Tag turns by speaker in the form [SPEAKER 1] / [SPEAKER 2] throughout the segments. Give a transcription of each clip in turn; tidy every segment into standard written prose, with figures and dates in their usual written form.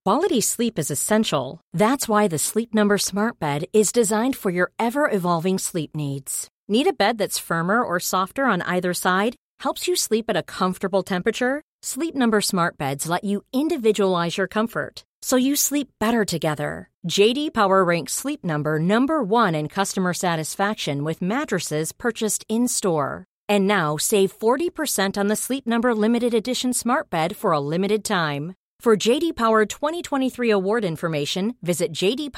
[SPEAKER 1] Quality sleep is essential. That's why the Sleep Number Smart Bed is designed for your ever-evolving sleep needs. Need a bed that's firmer or softer on either side? Helps you sleep at a comfortable temperature? Sleep Number Smart Beds let you individualize your comfort, so you sleep better together. J.D. Power ranks Sleep Number number one in customer satisfaction with mattresses purchased in-store. And now, save 40% on the Sleep Number Limited Edition Smart Bed for a limited time. For J.D. Power 2023 award information, visit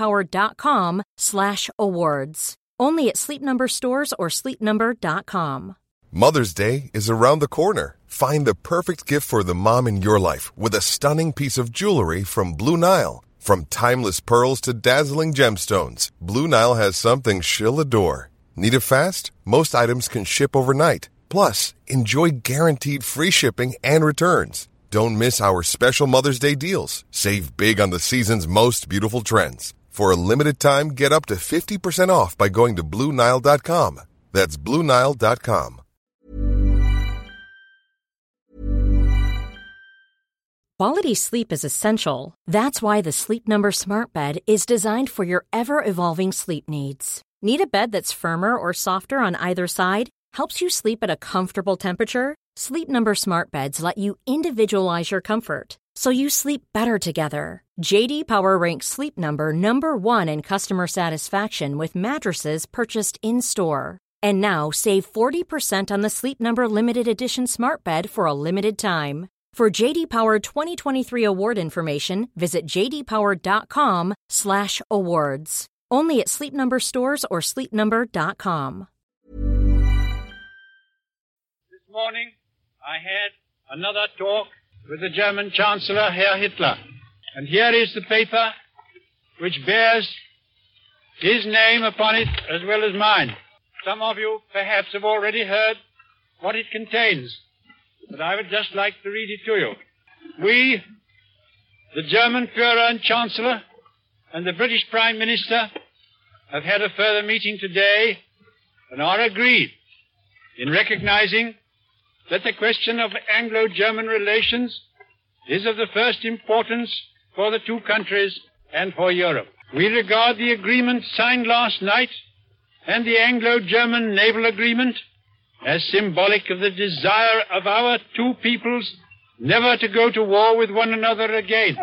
[SPEAKER 1] jdpower.com/awards. Only at Sleep Number stores or sleepnumber.com.
[SPEAKER 2] Mother's Day is around the corner. Find the perfect gift for the mom in your life with a stunning piece of jewelry from Blue Nile. From timeless pearls to dazzling gemstones, Blue Nile has something she'll adore. Need it fast? Most items can ship overnight. Plus, enjoy guaranteed free shipping and returns. Don't miss our special Mother's Day deals. Save big on the season's most beautiful trends. For a limited time, get up to 50% off by going to BlueNile.com. That's BlueNile.com.
[SPEAKER 1] Quality sleep is essential. That's why the Sleep Number Smart Bed is designed for your ever-evolving sleep needs. Need a bed that's firmer or softer on either side? Helps you sleep at a comfortable temperature? Sleep Number Smart Beds let you individualize your comfort, so you sleep better together. J.D. Power ranks Sleep Number number one in customer satisfaction with mattresses purchased in-store. And now, save 40% on the Sleep Number Limited Edition Smart Bed for a limited time. For J.D. Power 2023 award information, visit jdpower.com/awards. Only at Sleep Number stores or sleepnumber.com.
[SPEAKER 3] This morning, I had another talk with the German Chancellor, Herr Hitler. And here is the paper which bears his name upon it as well as mine. Some of you perhaps have already heard what it contains, but I would just like to read it to you. We, the German Führer and Chancellor, and the British Prime Minister have had a further meeting today and are agreed in recognizing that the question of Anglo-German relations is of the first importance for the two countries and for Europe. We regard the agreement signed last night and the Anglo-German naval agreement as symbolic of the desire of our two peoples never to go to war with one another again.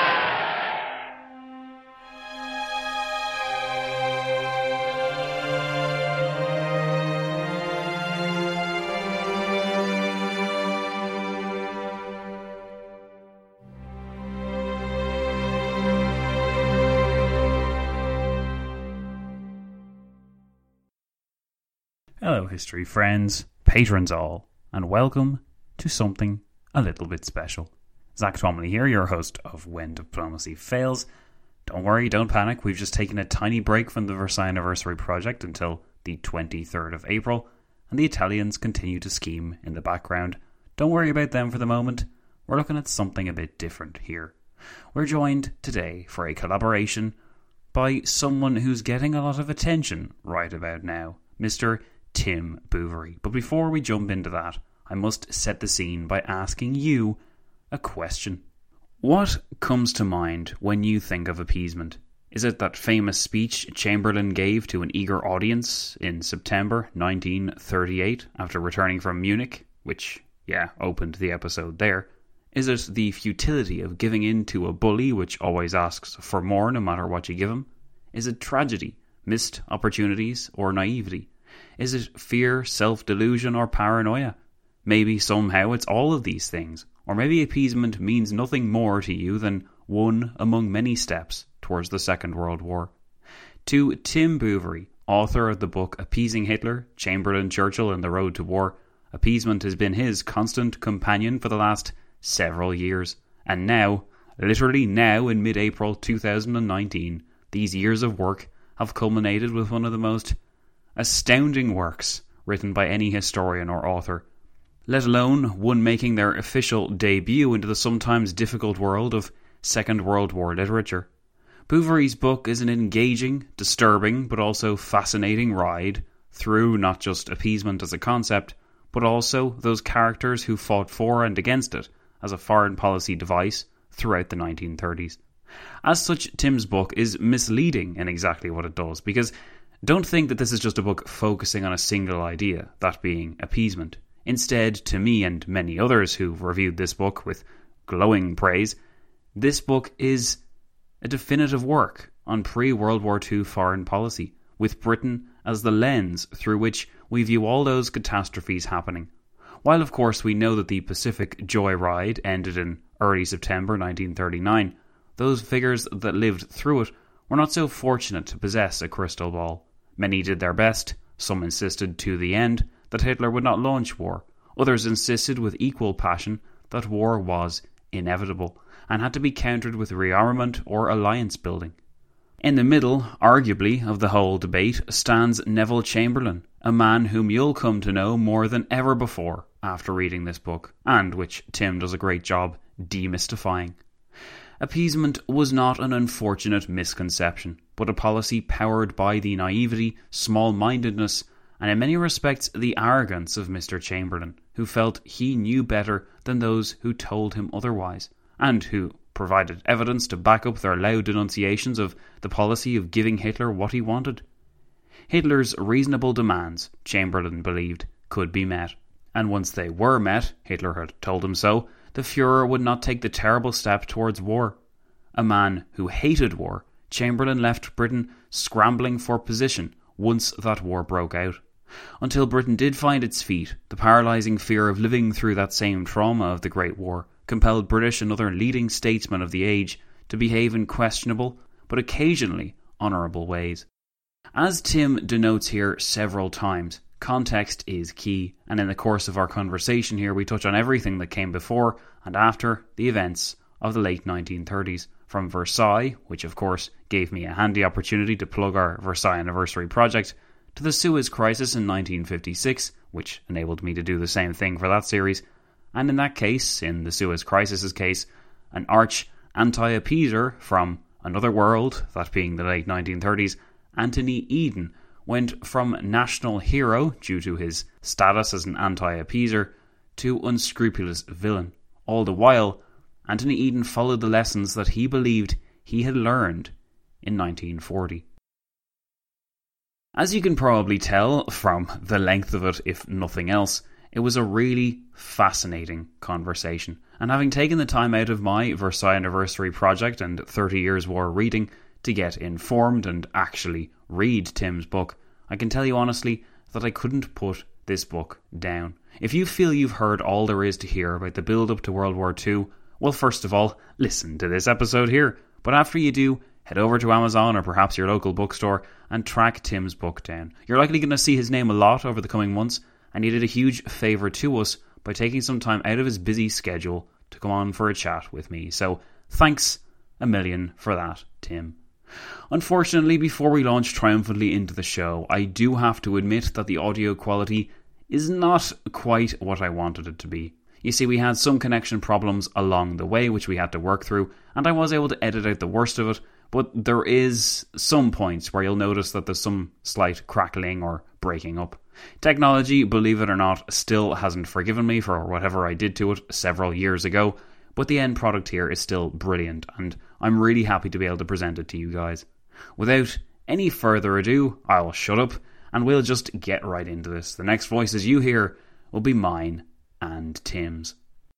[SPEAKER 4] Hello, history friends, patrons all, and welcome to something a little bit special. Zach Twomley here, your host of When Diplomacy Fails. Don't worry, don't panic, we've just taken a tiny break from the Versailles Anniversary project until the 23rd of April, and the Italians continue to scheme in the background. Don't worry about them for the moment, we're looking at something a bit different here. We're joined today for a collaboration by someone who's getting a lot of attention right about now, Mr. Tim Bouverie. But before we jump into that, I must set the scene by asking you a question. What comes to mind when you think of appeasement? Is it that famous speech Chamberlain gave to an eager audience in September 1938 after returning from Munich, which, opened the episode there? Is it the futility of giving in to a bully which always asks for more no matter what you give him? Is it tragedy, missed opportunities, or naivety? Is it fear, self-delusion, or paranoia? Maybe somehow it's all of these things. Or maybe appeasement means nothing more to you than one among many steps towards the Second World War. To Tim Bouverie, author of the book Appeasing Hitler, Chamberlain, Churchill and the Road to War, appeasement has been his constant companion for the last several years. And now, literally now in mid-April 2019, these years of work have culminated with one of the most astounding works written by any historian or author, let alone one making their official debut into the sometimes difficult world of Second World War literature. Bouverie's book is an engaging, disturbing, but also fascinating ride through not just appeasement as a concept, but also those characters who fought for and against it as a foreign policy device throughout the 1930s. As such, Tim's book is misleading in exactly what it does, because don't think that this is just a book focusing on a single idea, that being appeasement. Instead, to me and many others who've reviewed this book with glowing praise, this book is a definitive work on pre-World War II foreign policy, with Britain as the lens through which we view all those catastrophes happening. While of course we know that the Pacific Joyride ended in early September 1939, those figures that lived through it were not so fortunate to possess a crystal ball. Many did their best, some insisted to the end that Hitler would not launch war, others insisted with equal passion that war was inevitable and had to be countered with rearmament or alliance building. In the middle, arguably, of the whole debate stands Neville Chamberlain, a man whom you'll come to know more than ever before after reading this book, and which Tim does a great job demystifying. Appeasement was not an unfortunate misconception, but a policy powered by the naivety, small-mindedness, and in many respects the arrogance of Mr. Chamberlain, who felt he knew better than those who told him otherwise, and who provided evidence to back up their loud denunciations of the policy of giving Hitler what he wanted. Hitler's reasonable demands, Chamberlain believed, could be met, and once they were met, Hitler had told him so, the Führer would not take the terrible step towards war. A man who hated war, Chamberlain left Britain scrambling for position once that war broke out. Until Britain did find its feet, the paralysing fear of living through that same trauma of the Great War compelled British and other leading statesmen of the age to behave in questionable, but occasionally honourable ways. As Tim denotes here several times, context is key, and in the course of our conversation here we touch on everything that came before and after the events of the late 1930s, from Versailles, which of course gave me a handy opportunity to plug our Versailles Anniversary project, to the Suez Crisis in 1956, which enabled me to do the same thing for that series, and in that case, in the Suez Crisis' case, an arch anti-appeaser from another world, that being the late 1930s, Anthony Eden, went from national hero, due to his status as an anti-appeaser, to unscrupulous villain. All the while, Anthony Eden followed the lessons that he believed he had learned in 1940. As you can probably tell from the length of it, if nothing else, it was a really fascinating conversation. And having taken the time out of my Versailles Anniversary project and 30 Years War reading to get informed and actually read Tim's book, I can tell you honestly that I couldn't put this book down. If you feel you've heard all there is to hear about the build-up to World War II, well, first of all, listen to this episode here. But after you do, head over to Amazon or perhaps your local bookstore and track Tim's book down. You're likely going to see his name a lot over the coming months, and he did a huge favour to us by taking some time out of his busy schedule to come on for a chat with me. So thanks a million for that, Tim. Unfortunately, before we launch triumphantly into the show, I do have to admit that the audio quality is not quite what I wanted it to be. You see, we had some connection problems along the way which we had to work through, and I was able to edit out the worst of it, but there is some points where you'll notice that there's some slight crackling or breaking up. Technology, believe it or not, still hasn't forgiven me for whatever I did to it several years ago, but the end product here is still brilliant, and I'm really happy to be able to present it to you guys. Without any further ado, I'll shut up, and we'll just get right into this. The next voices you hear will be mine and Tim's.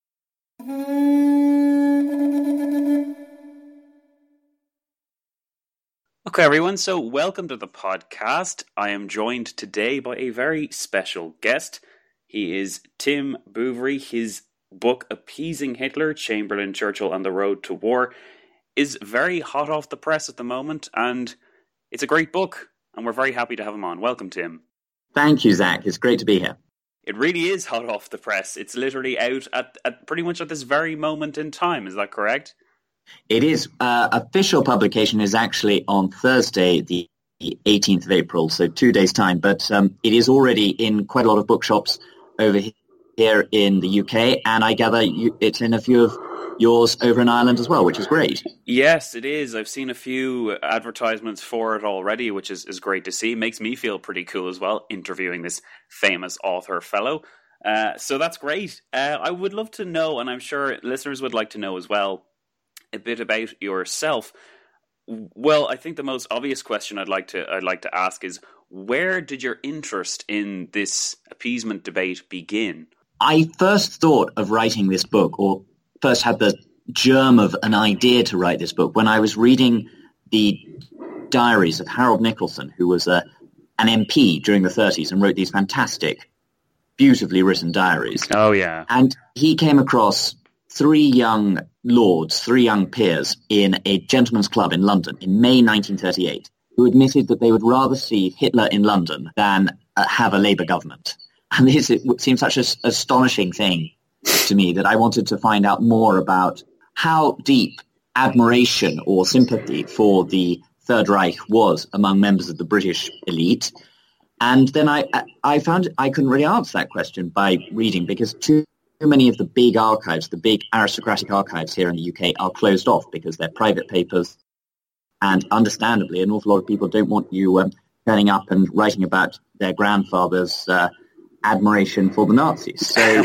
[SPEAKER 4] Okay, everyone, so welcome to the podcast. I am joined today by a very special guest. He is Tim Bouverie. His book, Appeasing Hitler, Chamberlain, Churchill and the Road to War, is very hot off the press at the moment, and it's a great book, and we're very happy to have him on. Welcome, Tim.
[SPEAKER 5] Thank you, Zach. It's great to be here.
[SPEAKER 4] It really is hot off the press. It's literally out at pretty much at this very moment in time. Is that correct?
[SPEAKER 5] It is. Official publication is actually on Thursday, the 18th of April, so 2 days' time. But it is already in quite a lot of bookshops over here in the UK, and I gather it's in a few of yours over in Ireland as well, which is great.
[SPEAKER 4] Yes, it is. I've seen a few advertisements for it already, which is great to see. Makes me feel pretty cool as well, interviewing this famous author fellow. So that's great. I would love to know, and I'm sure listeners would like to know as well, a bit about yourself, well, I think the most obvious question I'd like to ask is, where did your interest in this appeasement debate begin?
[SPEAKER 5] I first thought of writing this book, or first had the germ of an idea to write this book, when I was reading the diaries of Harold Nicolson, who was an MP during the 30s and wrote these fantastic, beautifully written diaries.
[SPEAKER 4] Oh, yeah.
[SPEAKER 5] And he came across three young lords, three young peers in a gentleman's club in London in May 1938, who admitted that they would rather see Hitler in London than have a Labour government. And this seemed such an astonishing thing to me that I wanted to find out more about how deep admiration or sympathy for the Third Reich was among members of the British elite. And then I found I couldn't really answer that question by reading, because too many of the big archives, the big aristocratic archives here in the UK, are closed off because they're private papers. And understandably, an awful lot of people don't want you turning up and writing about their grandfather's admiration for the Nazis. So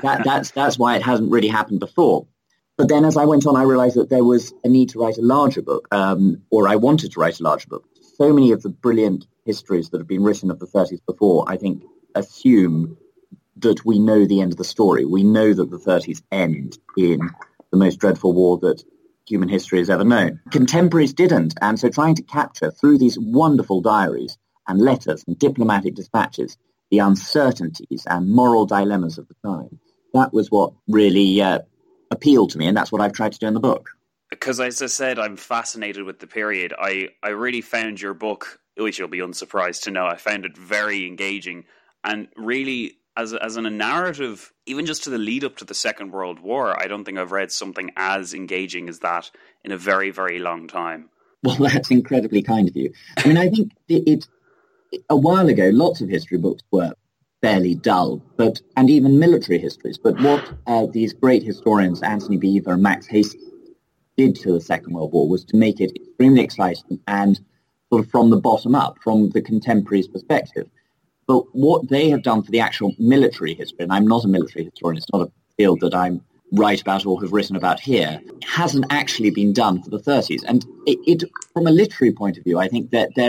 [SPEAKER 5] that's why it hasn't really happened before. But then as I went on, I realized that there was a need to write a larger book, or I wanted to write a larger book. So many of the brilliant histories that have been written of the 30s before, I think, assume that we know the end of the story. We know that the 30s end in the most dreadful war that human history has ever known. Contemporaries didn't, and so trying to capture through these wonderful diaries and letters and diplomatic dispatches the uncertainties and moral dilemmas of the time, that was what really appealed to me, and that's what I've tried to do in the book.
[SPEAKER 4] Because, as I said, I'm fascinated with the period. I really found your book, which you'll be unsurprised to know, I found it very engaging, and really, as a narrative, even just to the lead up to the Second World War, I don't think I've read something as engaging as that in a very, very long time.
[SPEAKER 5] Well, that's incredibly kind of you. I mean, I think a while ago, lots of history books were fairly dull, and even military histories. But what these great historians, Anthony Beevor and Max Hastings, did to the Second World War was to make it extremely exciting and sort of from the bottom up, from the contemporaries' perspective. But what they have done for the actual military history, and I'm not a military historian, it's not a field that I'm write about or have written about here, hasn't actually been done for the 30s. And it from a literary point of view, I think that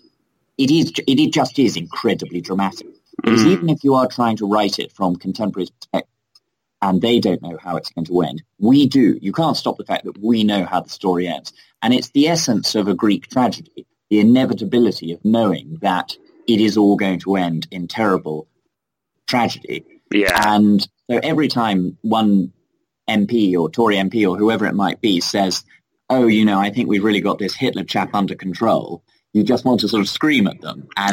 [SPEAKER 5] it just is incredibly dramatic. Because even if you are trying to write it from contemporaries' perspective, and they don't know how it's going to end, we do. You can't stop the fact that we know how the story ends. And it's the essence of a Greek tragedy, the inevitability of knowing that it is all going to end in terrible tragedy. Yeah. And so every time one MP or Tory MP or whoever it might be says, oh, I think we've really got this Hitler chap under control, you just want to sort of scream at them. And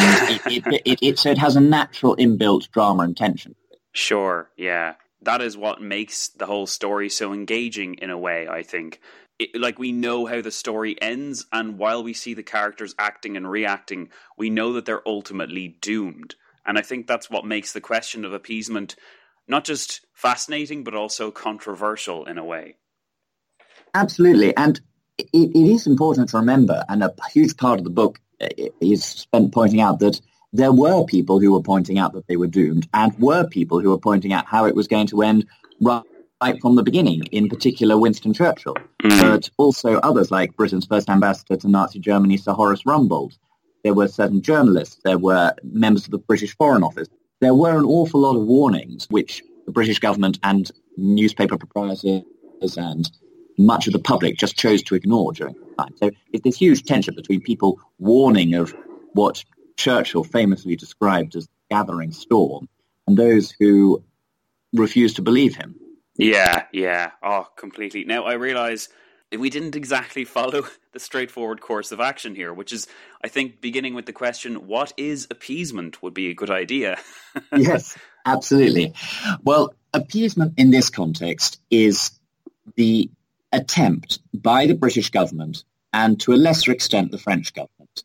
[SPEAKER 5] so it has a natural inbuilt drama and tension.
[SPEAKER 4] Sure, yeah. That is what makes the whole story so engaging in a way, I think. We know how the story ends, and while we see the characters acting and reacting, we know that they're ultimately doomed. And I think that's what makes the question of appeasement not just fascinating, but also controversial in a way.
[SPEAKER 5] Absolutely. And it is important to remember, and a huge part of the book is spent pointing out that there were people who were pointing out that they were doomed, and were people who were pointing out how it was going to end right from the beginning, in particular Winston Churchill, but also others like Britain's first ambassador to Nazi Germany, Sir Horace Rumbold. There were certain journalists, there were members of the British Foreign Office. There were an awful lot of warnings which the British government and newspaper proprietors and much of the public just chose to ignore during the time. So it's this huge tension between people warning of what Churchill famously described as gathering storm and those who refused to believe him.
[SPEAKER 4] Yeah. Oh, completely. Now, I realise we didn't exactly follow the straightforward course of action here, which is, I think, beginning with the question, what is appeasement, would be a good idea.
[SPEAKER 5] Yes, absolutely. Well, appeasement in this context is the attempt by the British government, and to a lesser extent the French government,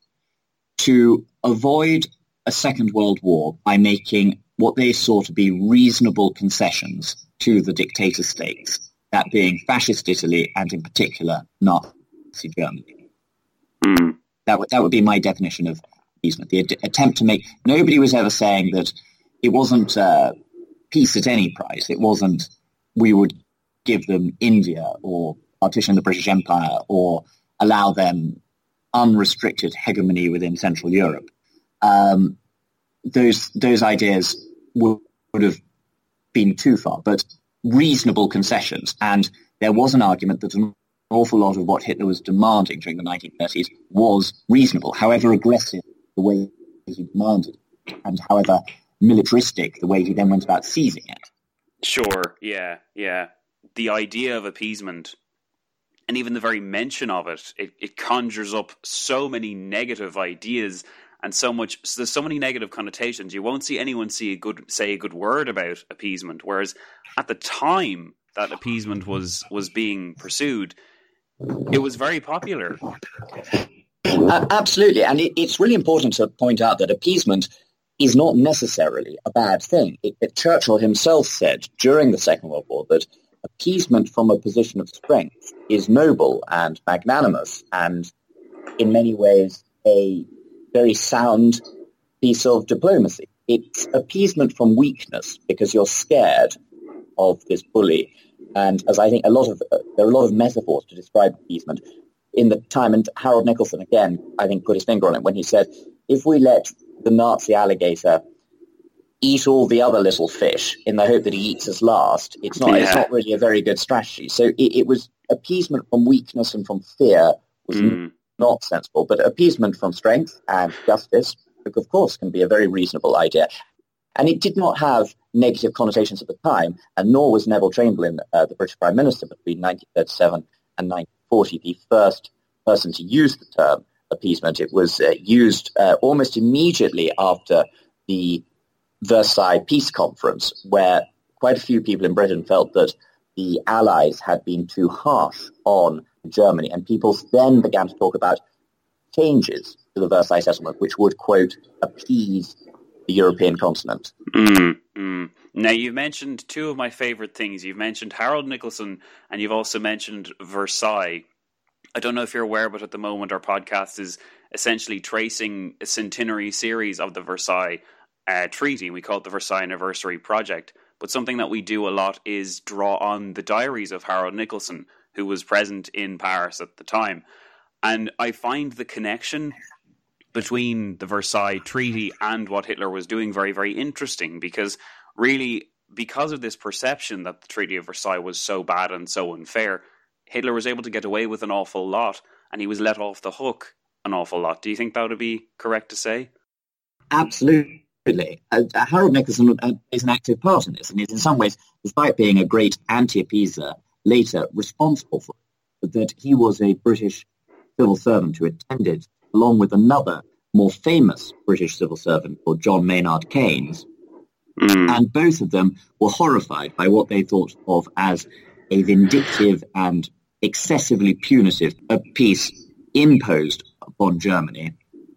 [SPEAKER 5] to avoid a Second World War by making what they saw to be reasonable concessions to the dictator states, that being fascist Italy and in particular Nazi Germany. That would be my definition of appeasement, the attempt to make... Nobody was ever saying that it wasn't peace at any price. It wasn't we would give them India or partition the British Empire or allow them unrestricted hegemony within Central Europe. Those ideas would have been too far, but reasonable concessions. And there was an argument that an awful lot of what Hitler was demanding during the 1930s was reasonable, however aggressive the way he demanded, and however militaristic the way he then went about seizing it.
[SPEAKER 4] Sure, yeah. The idea of appeasement, and even the very mention of it conjures up so many negative ideas and there's so many negative connotations. You won't see anyone say a good word about appeasement, whereas at the time that appeasement was being pursued, it was very popular.
[SPEAKER 5] Absolutely, and it's really important to point out that appeasement is not necessarily a bad thing. Churchill himself said during the Second World War that appeasement from a position of strength is noble and magnanimous, and in many ways a very sound piece of diplomacy. It's appeasement from weakness because you're scared of this bully. And as I think there are a lot of metaphors to describe appeasement in the time, and Harold Nicolson again, I think, put his finger on it when he said, if we let the Nazi alligator eat all the other little fish in the hope that he eats us last, it's not really a very good strategy. So it was appeasement from weakness and from fear was not sensible, but appeasement from strength and justice, of course, can be a very reasonable idea. And it did not have negative connotations at the time, and nor was Neville Chamberlain, the British Prime Minister between 1937 and 1940, the first person to use the term appeasement. It was used almost immediately after the Versailles Peace Conference, where quite a few people in Britain felt that the Allies had been too harsh on Germany, and people then began to talk about changes to the Versailles settlement, which would, quote, appease the European continent.
[SPEAKER 4] Now, you've mentioned two of my favourite things. You've mentioned Harold Nicolson, and you've also mentioned Versailles. I don't know if you're aware, but at the moment our podcast is essentially tracing a centenary series of the Versailles Treaty. We call it the Versailles Anniversary Project. But something that we do a lot is draw on the diaries of Harold Nicolson, who was present in Paris at the time. And I find the connection between the Versailles Treaty and what Hitler was doing very, very interesting, because of this perception that the Treaty of Versailles was so bad and so unfair, Hitler was able to get away with an awful lot, and he was let off the hook an awful lot. Do you think that would be correct to say?
[SPEAKER 5] Absolutely. Harold Nicolson plays an active part in this, and is in some ways, despite being a great anti-appeaser, later responsible for it, that he was a British civil servant who attended, along with another more famous British civil servant called John Maynard Keynes, and both of them were horrified by what they thought of as a vindictive and excessively punitive peace imposed upon Germany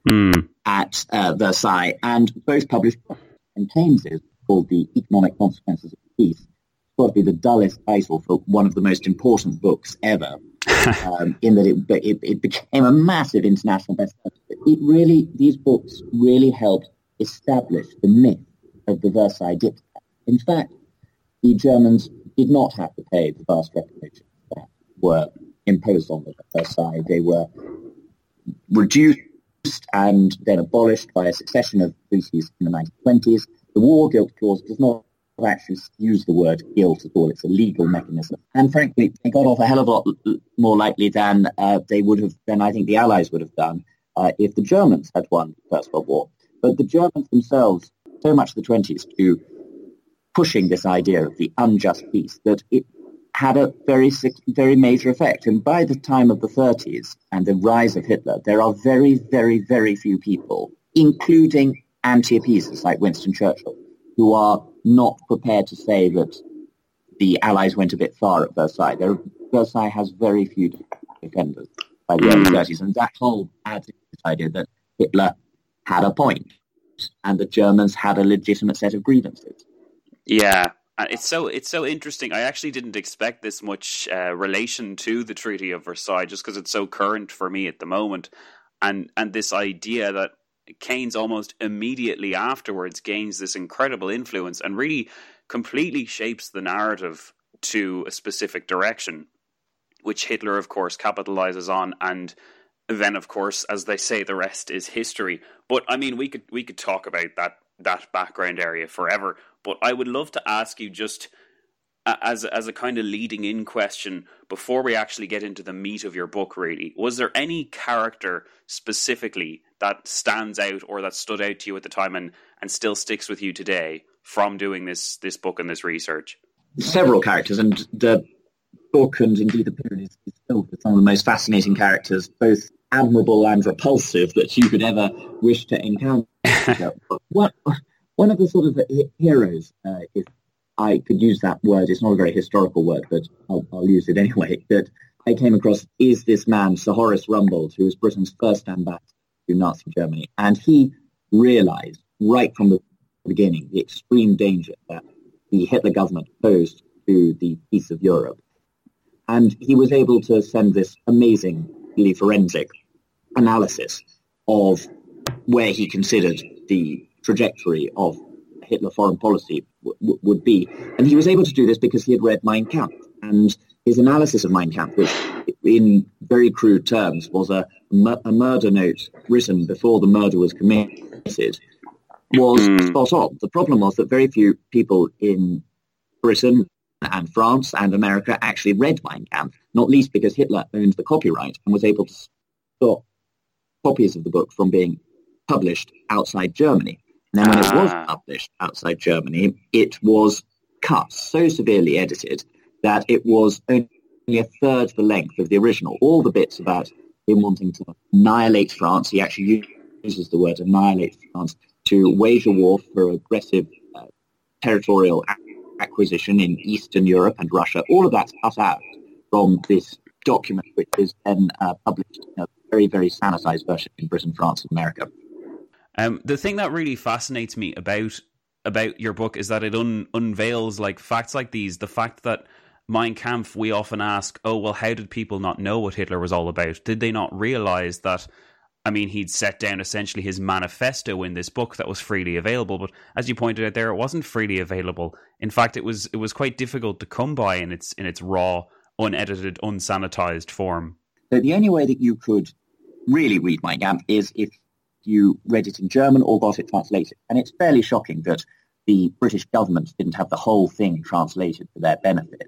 [SPEAKER 5] at Versailles, and both published, and Keynes's, called The Economic Consequences of Peace. It's got to be the dullest title for one of the most important books ever, in that it became a massive international bestseller. These books really helped establish the myth of the Versailles diktat. In fact, the Germans did not have to pay the vast reparations that were imposed on them at Versailles. They were reduced and then abolished by a succession of treaties in the 1920s. The war guilt clause does not actually use the word guilt at all. It's a legal mechanism. And frankly, they got off a hell of a lot more lightly than they would have, than I think the Allies would have done if the Germans had won the First World War. But the Germans themselves, so much of the 20s, to pushing this idea of the unjust peace, that it had a very, very major effect. And by the time of the 30s and the rise of Hitler, there are very, very, very few people, including anti-appeasers like Winston Churchill, who are not prepared to say that the Allies went a bit far at Versailles. Versailles has very few defenders by the early 30s, and that whole adds to this idea that Hitler had a point and the Germans had a legitimate set of grievances.
[SPEAKER 4] Yeah, it's so interesting. I actually didn't expect this much relation to the Treaty of Versailles, just because it's so current for me at the moment, and this idea that Keynes almost immediately afterwards gains this incredible influence and really completely shapes the narrative to a specific direction. which Hitler, of course, capitalizes on, and then, of course, as they say, the rest is history. But I mean, we could talk about that background area forever. But I would love to ask you, just as a kind of leading in question, before we actually get into the meat of your book, really, was there any character specifically that stands out or that stood out to you at the time and still sticks with you today from doing this book and this research?
[SPEAKER 5] Several characters, and the book and indeed the period is filled with some of the most fascinating characters, both admirable and repulsive, that you could ever wish to encounter. One of the sort of heroes, if I could use that word, it's not a very historical word, but I'll use it anyway, that I came across is this man, Sir Horace Rumbold, who was Britain's first ambassador to Nazi Germany. And he realized right from the beginning the extreme danger that the Hitler government posed to the peace of Europe. And he was able to send this amazingly forensic analysis of where he considered the trajectory of Hitler foreign policy would be. And he was able to do this because he had read Mein Kampf. And his analysis of Mein Kampf, which in very crude terms was a murder note written before the murder was committed, was spot on. The problem was that very few people in Britain and France and America actually read Mein Kampf, not least because Hitler owned the copyright and was able to stop copies of the book from being published outside Germany. And then when it was published outside Germany, it was cut, so severely edited, that it was only a third the length of the original. All the bits about him wanting to annihilate France, he actually uses the word annihilate France, to wage a war for aggressive territorial acquisition in Eastern Europe and Russia. All of that's cut out from this document, which is then published in a very, very sanitized version in Britain, France, and America.
[SPEAKER 4] The thing that really fascinates me about your book is that it unveils like facts like these. The fact that Mein Kampf, we often ask, oh, well, how did people not know what Hitler was all about? Did they not realize that, I mean, he'd set down essentially his manifesto in this book that was freely available. But as you pointed out there, it wasn't freely available. In fact, it was quite difficult to come by in its raw, unedited, unsanitized form.
[SPEAKER 5] So the only way that you could really read Mein Kampf is if you read it in German or got it translated. And it's fairly shocking that the British government didn't have the whole thing translated for their benefit.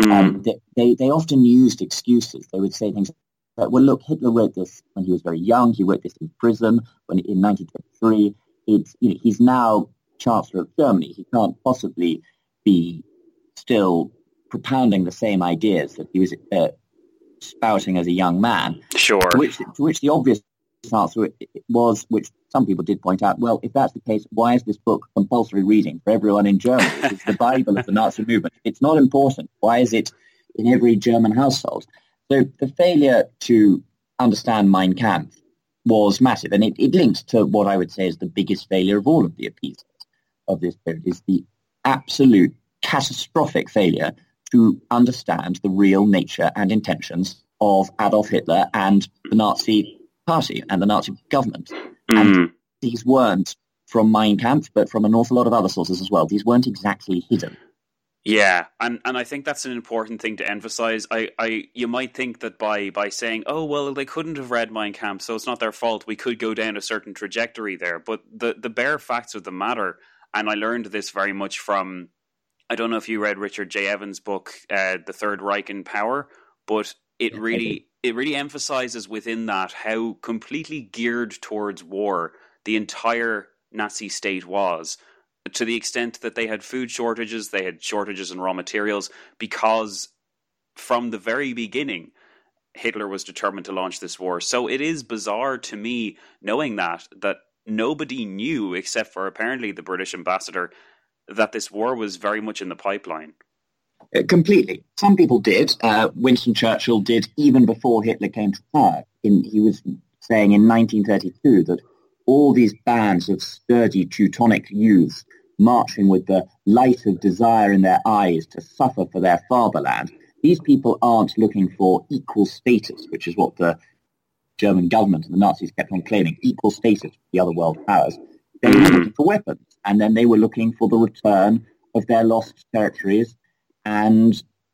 [SPEAKER 5] They often used excuses. They would say things like, well, look, Hitler wrote this when he was very young. He wrote this in prison in 1923. He's now Chancellor of Germany. He can't possibly be still propounding the same ideas that he was spouting as a young man.
[SPEAKER 4] Sure.
[SPEAKER 5] To which the obvious answer was, which some people did point out, well, if that's the case, why is this book compulsory reading for everyone in Germany? It's the Bible of the Nazi movement. It's not important. Why is it in every German household? So the failure to understand Mein Kampf was massive, and it linked to what I would say is the biggest failure of all of the appeasers of this period, is the absolute catastrophic failure to understand the real nature and intentions of Adolf Hitler and the Nazi Party and the Nazi government. And these weren't from Mein Kampf, but from an awful lot of other sources as well. These weren't exactly hidden.
[SPEAKER 4] Yeah, and I think that's an important thing to emphasize. You might think that by saying, oh, well, they couldn't have read Mein Kampf, so it's not their fault, we could go down a certain trajectory there. But the bare facts of the matter, and I learned this very much from, I don't know if you read Richard J. Evans' book, The Third Reich in Power, but it really emphasizes within that how completely geared towards war the entire Nazi state was, to the extent that they had food shortages, they had shortages in raw materials, because from the very beginning, Hitler was determined to launch this war. So it is bizarre to me, knowing that nobody knew, except for apparently the British ambassador, that this war was very much in the pipeline.
[SPEAKER 5] Completely. Some people did. Winston Churchill did even before Hitler came to power. He was saying in 1932 that all these bands of sturdy Teutonic youths marching with the light of desire in their eyes to suffer for their fatherland, these people aren't looking for equal status, which is what the German government and the Nazis kept on claiming, equal status with the other world powers. They were looking for weapons, and then they were looking for the return of their lost territories and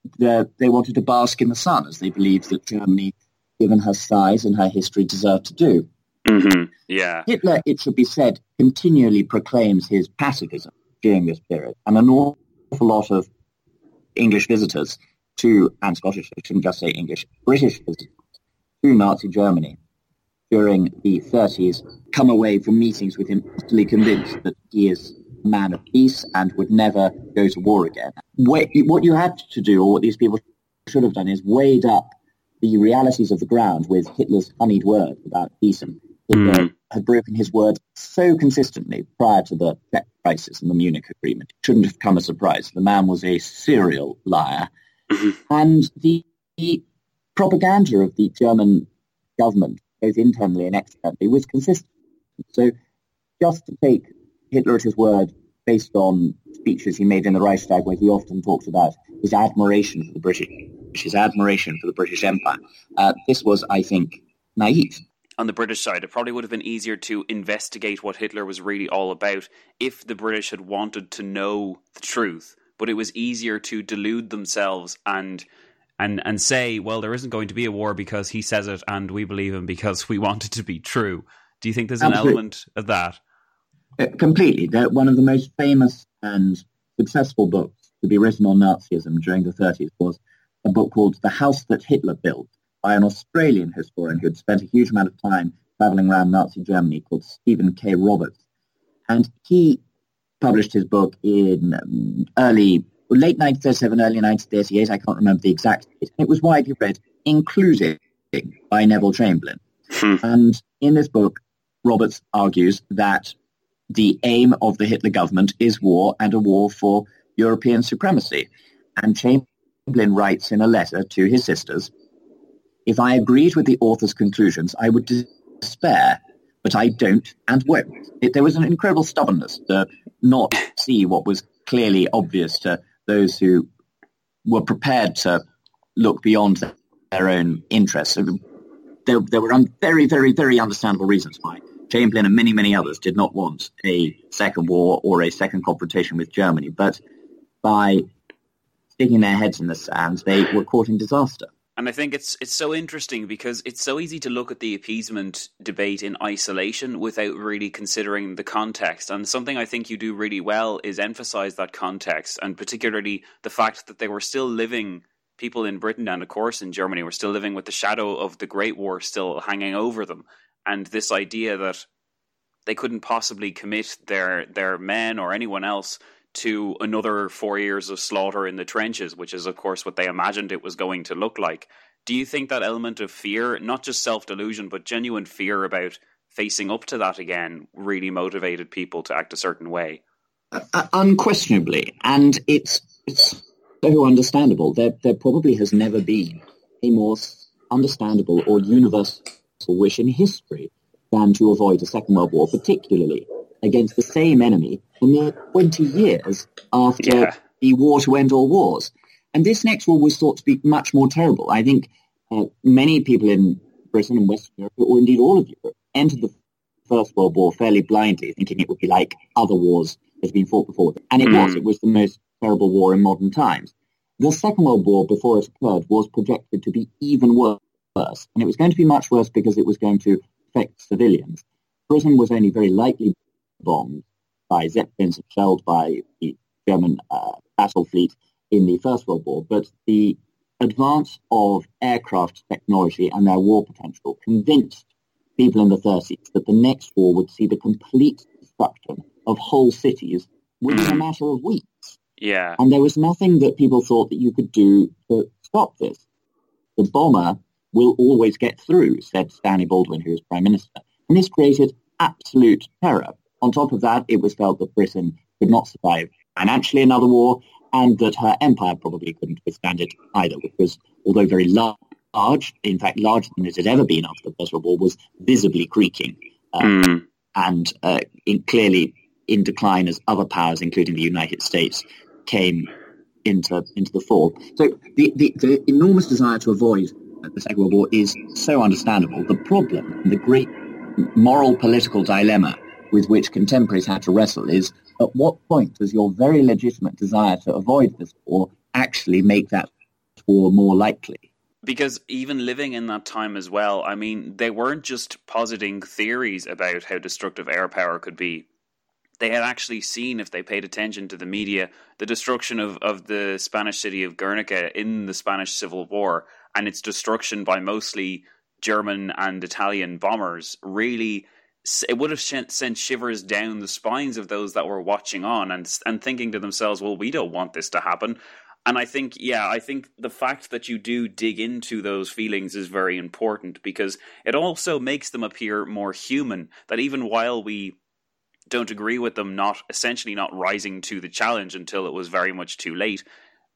[SPEAKER 5] they wanted to bask in the sun, as they believed that Germany, given her size and her history, deserved to do.
[SPEAKER 4] Mm-hmm. Yeah.
[SPEAKER 5] Hitler, it should be said, continually proclaims his pacifism during this period, and an awful lot of English visitors and Scottish, I shouldn't just say English, British visitors to Nazi Germany during the 30s come away from meetings with him utterly convinced that he is a man of peace and would never go to war again. What you had to do, or what these people should have done, is weighed up the realities of the ground with Hitler's honeyed word about peace. And Hitler had broken his word so consistently prior to the Czech crisis and the Munich Agreement. It shouldn't have come as a surprise. The man was a serial liar. And the propaganda of the German government, both internally and externally, was consistent. So just to take Hitler at his word based on speeches he made in the Reichstag, where he often talked about his admiration for the British, his admiration for the British Empire, this was, I think, naive.
[SPEAKER 4] On the British side, it probably would have been easier to investigate what Hitler was really all about if the British had wanted to know the truth. But it was easier to delude themselves and say, well, there isn't going to be a war because he says it and we believe him because we want it to be true. Do you think there's an element of that?
[SPEAKER 5] Completely. One of the most famous and successful books to be written on Nazism during the 30s was a book called The House That Hitler Built by an Australian historian who had spent a huge amount of time traveling around Nazi Germany called Stephen K. Roberts. And he published his book in late 1937, early 1938. I can't remember the exact date. It was widely read, including by Neville Chamberlain. And in this book, Roberts argues that the aim of the Hitler government is war, and a war for European supremacy. And Chamberlain writes in a letter to his sisters, "If I agreed with the author's conclusions, I would despair, but I don't and won't." There was an incredible stubbornness to not see what was clearly obvious to those who were prepared to look beyond their own interests. There were very, very, very understandable reasons why Chamberlain and many, many others did not want a second war or a second confrontation with Germany, but by sticking their heads in the sand, they were courting disaster.
[SPEAKER 4] And I think it's so interesting because it's so easy to look at the appeasement debate in isolation without really considering the context. And something I think you do really well is emphasize that context, and particularly the fact that they were still living, people in Britain and of course in Germany were still living with the shadow of the Great War still hanging over them. And this idea that they couldn't possibly commit their men or anyone else to another 4 years of slaughter in the trenches, which is, of course, what they imagined it was going to look like. Do you think that element of fear, not just self-delusion, but genuine fear about facing up to that again, really motivated people to act a certain way?
[SPEAKER 5] Unquestionably. And it's so understandable. There probably has never been a more understandable or universal wish in history than to avoid a Second World War, particularly against the same enemy for near 20 years after the war to end all wars. And this next war was thought to be much more terrible. I think many people in Britain and Western Europe, or indeed all of Europe, entered the First World War fairly blindly, thinking it would be like other wars that had been fought before. And it was. It was the most terrible war in modern times. The Second World War, before it occurred, was projected to be even worse. And it was going to be much worse because it was going to affect civilians. Britain was only very lightly bombed by Zeppelins and shelled by the German battle fleet in the First World War, but the advance of aircraft technology and their war potential convinced people in the 30s that the next war would see the complete destruction of whole cities within a matter of weeks.
[SPEAKER 4] Yeah.
[SPEAKER 5] And there was nothing that people thought that you could do to stop this. The bomber will always get through, said Stanley Baldwin, who was Prime Minister. And this created absolute terror. On top of that, it was felt that Britain could not survive financially another war, and that her empire probably couldn't withstand it either, which was, although very large, in fact larger than it had ever been after the First World War, was visibly creaking and clearly in decline as other powers, including the United States, came into the fore. So the enormous desire to avoid the Second World War is so understandable. The problem, the great moral political dilemma with which contemporaries had to wrestle is, at what point does your very legitimate desire to avoid this war actually make that war more likely.
[SPEAKER 4] Because even living in that time as well, I mean, they weren't just positing theories about how destructive air power could be. They had actually seen, if they paid attention to the media, the destruction of the Spanish city of Guernica in the Spanish Civil War, and its destruction by mostly German and Italian bombers. Really, it would have sent shivers down the spines of those that were watching on and thinking to themselves, well, we don't want this to happen. And I think the fact that you do dig into those feelings is very important, because it also makes them appear more human, that even while we don't agree with them not rising to the challenge until it was very much too late,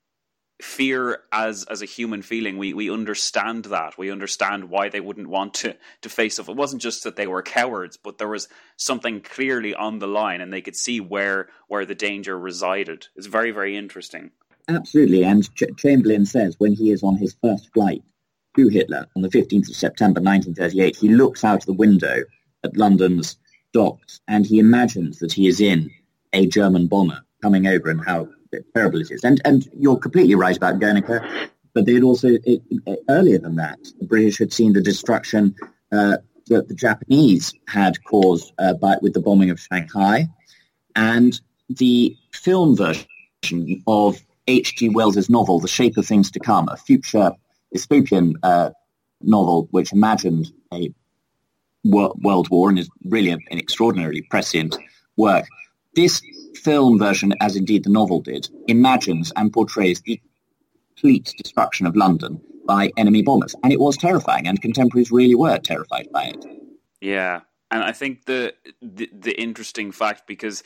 [SPEAKER 4] fear as a human feeling, we understand that. We understand why they wouldn't want to face off. It wasn't just that they were cowards, but there was something clearly on the line, and they could see where the danger resided. It's very, very interesting.
[SPEAKER 5] Absolutely, and Chamberlain says when he is on his first flight to Hitler on the 15th of September 1938, he looks out the window at London's docks and he imagines that he is in a German bomber coming over and how terrible it is. And you're completely right about Guernica, but they had also, earlier than that, the British had seen the destruction that the Japanese had caused with the bombing of Shanghai, and the film version of H.G. Wells's novel, The Shape of Things to Come, a future dystopian novel which imagined a world war and is really an extraordinarily prescient work. This film version, as indeed the novel did, imagines and portrays the complete destruction of London by enemy bombers. And it was terrifying, and contemporaries really were terrified by it.
[SPEAKER 4] Yeah, and I think the interesting fact, because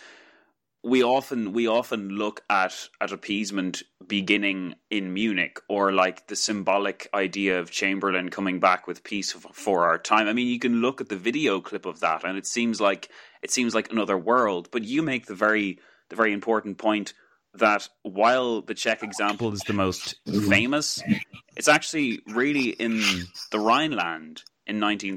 [SPEAKER 4] we often look at appeasement beginning in Munich, or like the symbolic idea of Chamberlain coming back with peace for our time. I mean, you can look at the video clip of that, and it seems like another world. But you make the very important point that while the Czech example is the most famous, it's actually really in the Rhineland in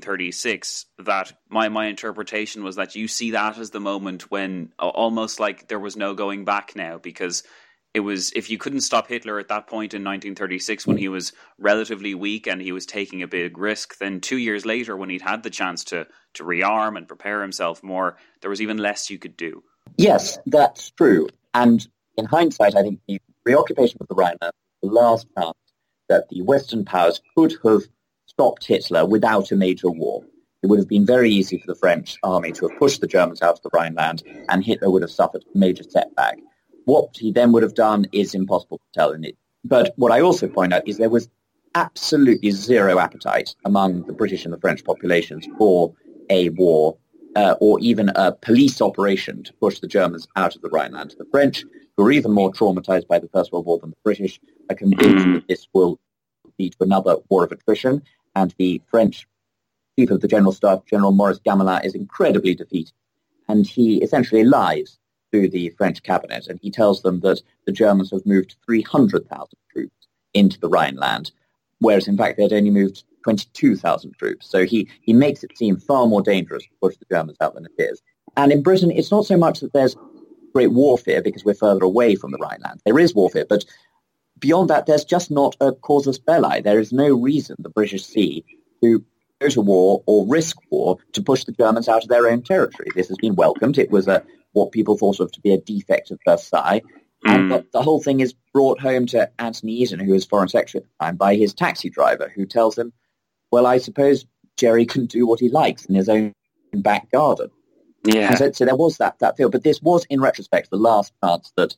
[SPEAKER 4] 1936 that my interpretation was that you see that as the moment when almost like there was no going back now, because it was, if you couldn't stop Hitler at that point in 1936 when he was relatively weak and he was taking a big risk, then 2 years later when he'd had the chance to rearm and prepare himself more, there was even less you could do.
[SPEAKER 5] Yes, that's true. And in hindsight, I think the reoccupation of the Rhineland was the last chance that the Western powers could have stopped Hitler without a major war. It would have been very easy for the French army to have pushed the Germans out of the Rhineland, and Hitler would have suffered a major setback. What he then would have done is impossible to tell. But what I also point out is there was absolutely zero appetite among the British and the French populations for a war or even a police operation to push the Germans out of the Rhineland. The French, who are even more traumatized by the First World War than the British, are convinced that this will lead to another war of attrition, and the French Chief of the General Staff, General Maurice Gamelin, is incredibly defeated. And he essentially lies to the French cabinet, and he tells them that the Germans have moved 300,000 troops into the Rhineland, whereas in fact they had only moved 22,000 troops. So he makes it seem far more dangerous to push the Germans out than it is. And in Britain, it's not so much that there's great warfare because we're further away from the Rhineland. There is warfare, but beyond that, there's just not a casus belli. There is no reason the British see to go to war or risk war to push the Germans out of their own territory. This has been welcomed. It was what people thought of to be a defect of Versailles. And the whole thing is brought home to Anthony Eden, who was Foreign Secretary at the time, by his taxi driver, who tells him, well, I suppose Jerry can do what he likes in his own back garden. Yeah. So there was that feel. But this was, in retrospect, the last chance that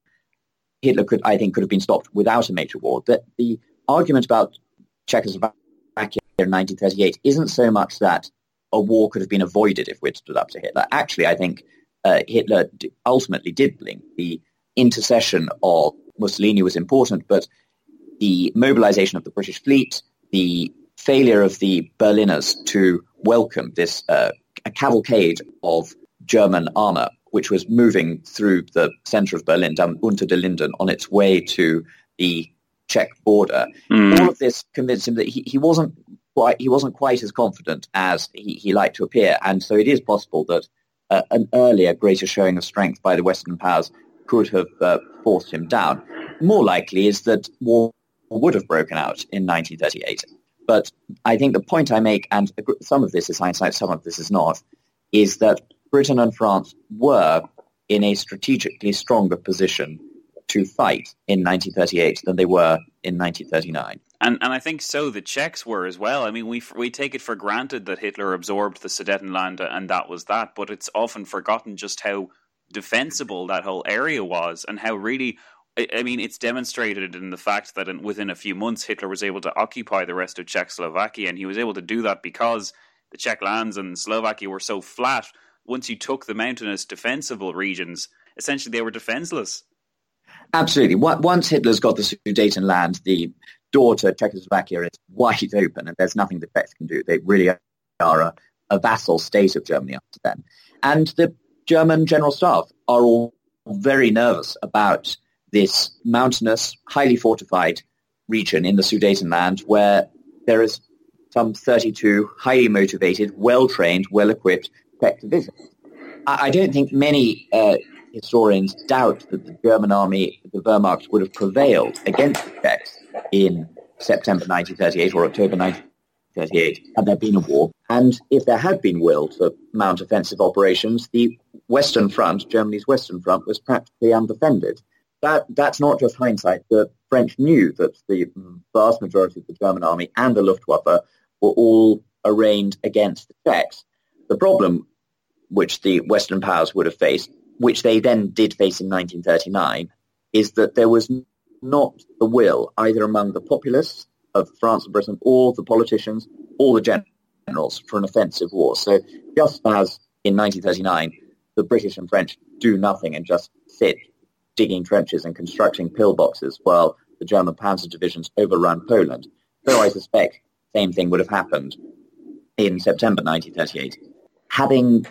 [SPEAKER 5] Hitler could have been stopped without a major war. That the argument about Czechoslovakia in 1938 isn't so much that a war could have been avoided if we'd stood up to Hitler. Actually, I think Hitler ultimately did blink. The intercession of Mussolini was important, but the mobilization of the British fleet, the failure of the Berliners to welcome this a cavalcade of German armor, which was moving through the center of Berlin, down Unter den Linden, on its way to the Czech border. All of this convinced him that he wasn't quite as confident as he liked to appear, and so it is possible that an earlier, greater showing of strength by the Western powers could have forced him down. More likely is that war would have broken out in 1938. But I think the point I make, and some of this is hindsight, some of this is not, is that Britain and France were in a strategically stronger position to fight in 1938 than they were in 1939.
[SPEAKER 4] And I think so the Czechs were as well. I mean, we take it for granted that Hitler absorbed the Sudetenland and that was that, but it's often forgotten just how defensible that whole area was and how really, I mean, it's demonstrated in the fact that within a few months Hitler was able to occupy the rest of Czechoslovakia, and he was able to do that because the Czech lands and Slovakia were so flat. Once you took the mountainous defensible regions, essentially they were defenseless.
[SPEAKER 5] Absolutely. Once Hitler's got the Sudetenland, the door to Czechoslovakia is wide open, and there's nothing the Czechs can do. They really are a vassal state of Germany up to then. And the German General Staff are all very nervous about this mountainous, highly fortified region in the Sudetenland where there is some 32 highly motivated, well-trained, well-equipped Czech divisions. I don't think many historians doubt that the German army, the Wehrmacht, would have prevailed against the Czechs in September 1938 or October 1938 had there been a war. And if there had been will to mount offensive operations, the Western Front, Germany's Western Front, was practically undefended. That's not just hindsight. The French knew that the vast majority of the German army and the Luftwaffe were all arraigned against the Czechs. The problem which the Western powers would have faced, which they then did face in 1939, is that there was not the will either among the populists of France and Britain or the politicians or the generals for an offensive war. So just as in 1939 the British and French do nothing and just sit digging trenches and constructing pillboxes while the German panzer divisions overrun Poland, so I suspect the same thing would have happened in September 1938. Having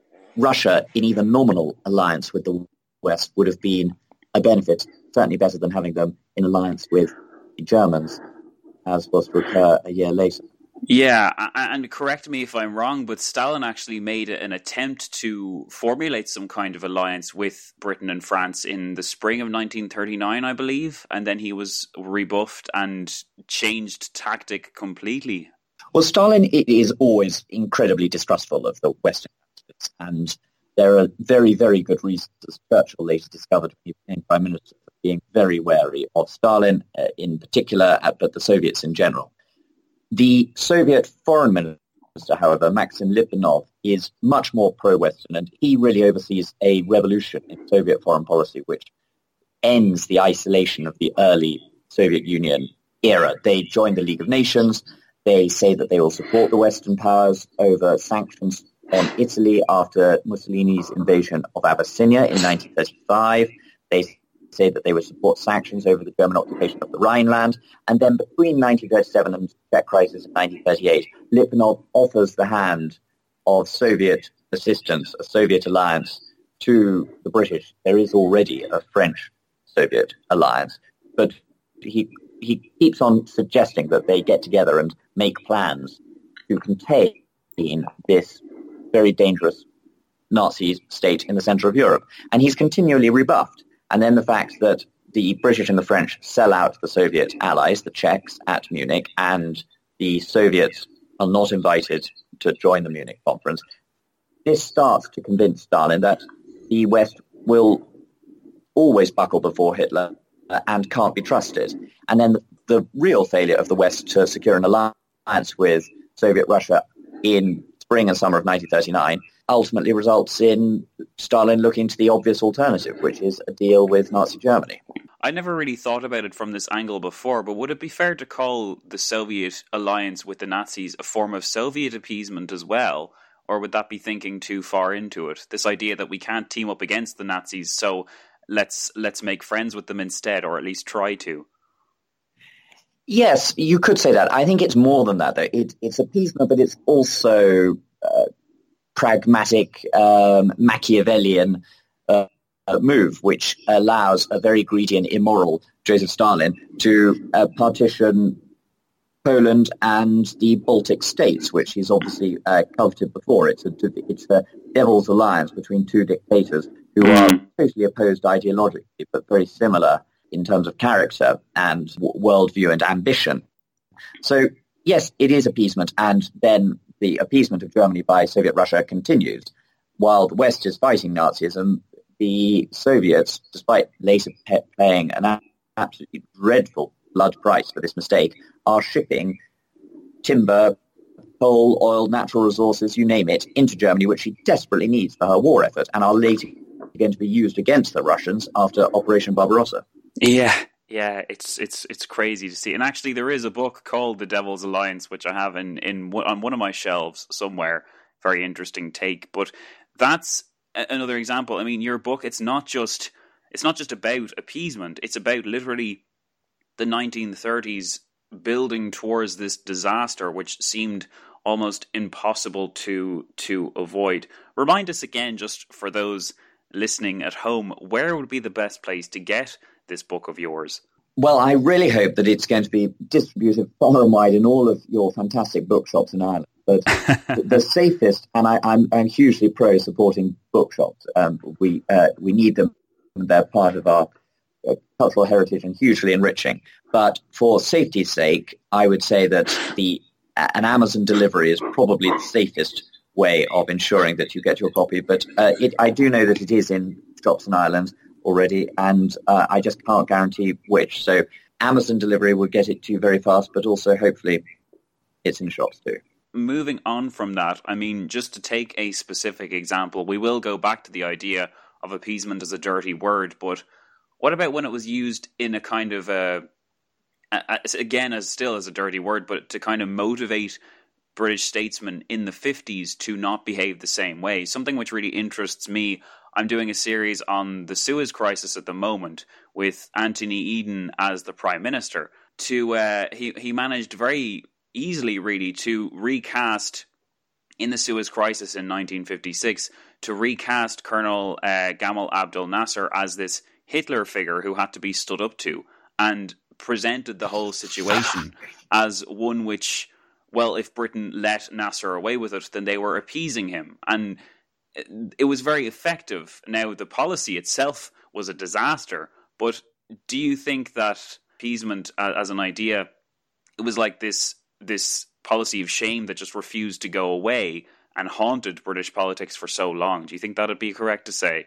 [SPEAKER 5] Russia in even nominal alliance with the West would have been a benefit, certainly better than having them in alliance with the Germans, as was to occur a year later.
[SPEAKER 4] Yeah, and correct me if I'm wrong, but Stalin actually made an attempt to formulate some kind of alliance with Britain and France in the spring of 1939, I believe, and then he was rebuffed and changed tactic completely.
[SPEAKER 5] Well, Stalin is always incredibly distrustful of the Western countries, and there are very, very good reasons, as Churchill later discovered when he became Prime Minister, for being very wary of Stalin in particular, but the Soviets in general. The Soviet foreign minister, however, Maxim Litvinov, is much more pro-Western, and he really oversees a revolution in Soviet foreign policy which ends the isolation of the early Soviet Union era. They joined the League of Nations. They say that they will support the Western powers over sanctions on Italy after Mussolini's invasion of Abyssinia in 1935. They say that they would support sanctions over the German occupation of the Rhineland. And then between 1937 and the Czech crisis in 1938, Litvinov offers the hand of Soviet assistance, a Soviet alliance, to the British. There is already a French-Soviet alliance, but he keeps on suggesting that they get together and make plans to contain this very dangerous Nazi state in the center of Europe. And he's continually rebuffed. And then the fact that the British and the French sell out the Soviet allies, the Czechs, at Munich, and the Soviets are not invited to join the Munich conference, this starts to convince Stalin that the West will always buckle before Hitler and can't be trusted. And then the real failure of the West to secure an alliance with Soviet Russia in spring and summer of 1939 ultimately results in Stalin looking to the obvious alternative, which is a deal with Nazi Germany.
[SPEAKER 4] I never really thought about it from this angle before, but would it be fair to call the Soviet alliance with the Nazis a form of Soviet appeasement as well? Or would that be thinking too far into it? This idea that we can't team up against the Nazis, so let's make friends with them instead, or at least try to.
[SPEAKER 5] Yes, you could say that. I think it's more than that, though. It's appeasement, but it's also pragmatic, Machiavellian move, which allows a very greedy and immoral Joseph Stalin to partition Poland and the Baltic states, which he's obviously coveted before. It's the devil's alliance between two dictators who are totally opposed ideologically, but very similar in terms of character and worldview and ambition. So, yes, it is appeasement, and then the appeasement of Germany by Soviet Russia continues. While the West is fighting Nazism, the Soviets, despite later paying an absolutely dreadful blood price for this mistake, are shipping timber, coal, oil, natural resources, you name it, into Germany, which she desperately needs for her war effort, and are later going to be used against the Russians after Operation Barbarossa.
[SPEAKER 4] Yeah, it's crazy to see. And actually, there is a book called The Devil's Alliance, which I have on one of my shelves somewhere. Very interesting take. But that's another example. I mean, your book, it's not just about appeasement. It's about literally the 1930s building towards this disaster, which seemed almost impossible to avoid. Remind us again, just for those listening at home, where would be the best place to get this book of yours?
[SPEAKER 5] Well, I really hope that it's going to be distributed far and wide in all of your fantastic bookshops in Ireland. But the safest, and I'm hugely pro supporting bookshops. We need them. They're part of our cultural heritage and hugely enriching. But for safety's sake, I would say that an Amazon delivery is probably the safest way of ensuring that you get your copy. But I do know that it is in shops in Ireland already, and I just can't guarantee which. So Amazon delivery will get it to you very fast, but also hopefully it's in shops too.
[SPEAKER 4] Moving on from that, I mean, just to take a specific example, we will go back to the idea of appeasement as a dirty word, but what about when it was used in a kind of again, as a dirty word, but to kind of motivate British statesmen in the 50s to not behave the same way? Something which really interests me. I'm doing a series on the Suez Crisis at the moment with Anthony Eden as the Prime Minister. He managed very easily, really, to recast in the Suez Crisis in 1956, to recast Colonel Gamal Abdel Nasser as this Hitler figure who had to be stood up to, and presented the whole situation as one which, well, if Britain let Nasser away with it, then they were appeasing him. And it was very effective. Now, the policy itself was a disaster, but do you think that appeasement as an idea, it was like this policy of shame that just refused to go away and haunted British politics for so long? Do you think that would be correct to say?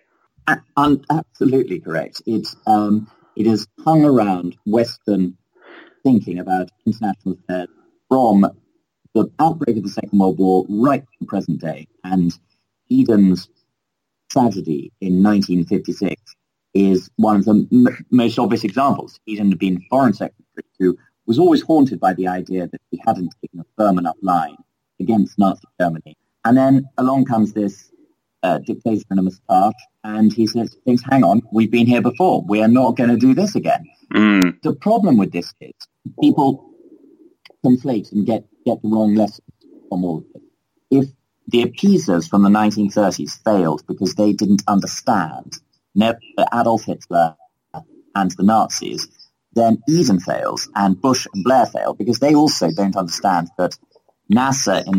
[SPEAKER 5] Absolutely correct. It has hung around Western thinking about international affairs from the outbreak of the Second World War right to the present day. And Eden's tragedy in 1956 is one of the most obvious examples. Eden had been Foreign Secretary who was always haunted by the idea that he hadn't taken a firm enough line against Nazi Germany. And then along comes this dictator in a moustache, and he says, things, hang on, we've been here before. We are not going to do this again. The problem with this is people conflate and get the wrong lessons from all of this. If the appeasers from the 1930s failed because they didn't understand Adolf Hitler and the Nazis, then Eden fails and Bush and Blair fail because they also don't understand that Nasser in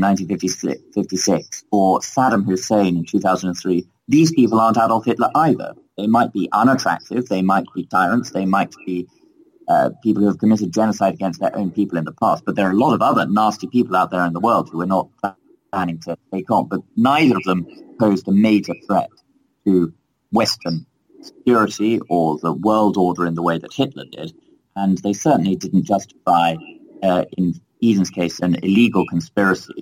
[SPEAKER 5] 1956 or Saddam Hussein in 2003, these people aren't Adolf Hitler either. They might be unattractive, they might be tyrants, they might be people who have committed genocide against their own people in the past, but there are a lot of other nasty people out there in the world who are not planning to take on. But neither of them posed a major threat to Western security or the world order in the way that Hitler did, and they certainly didn't justify, in Eden's case, an illegal conspiracy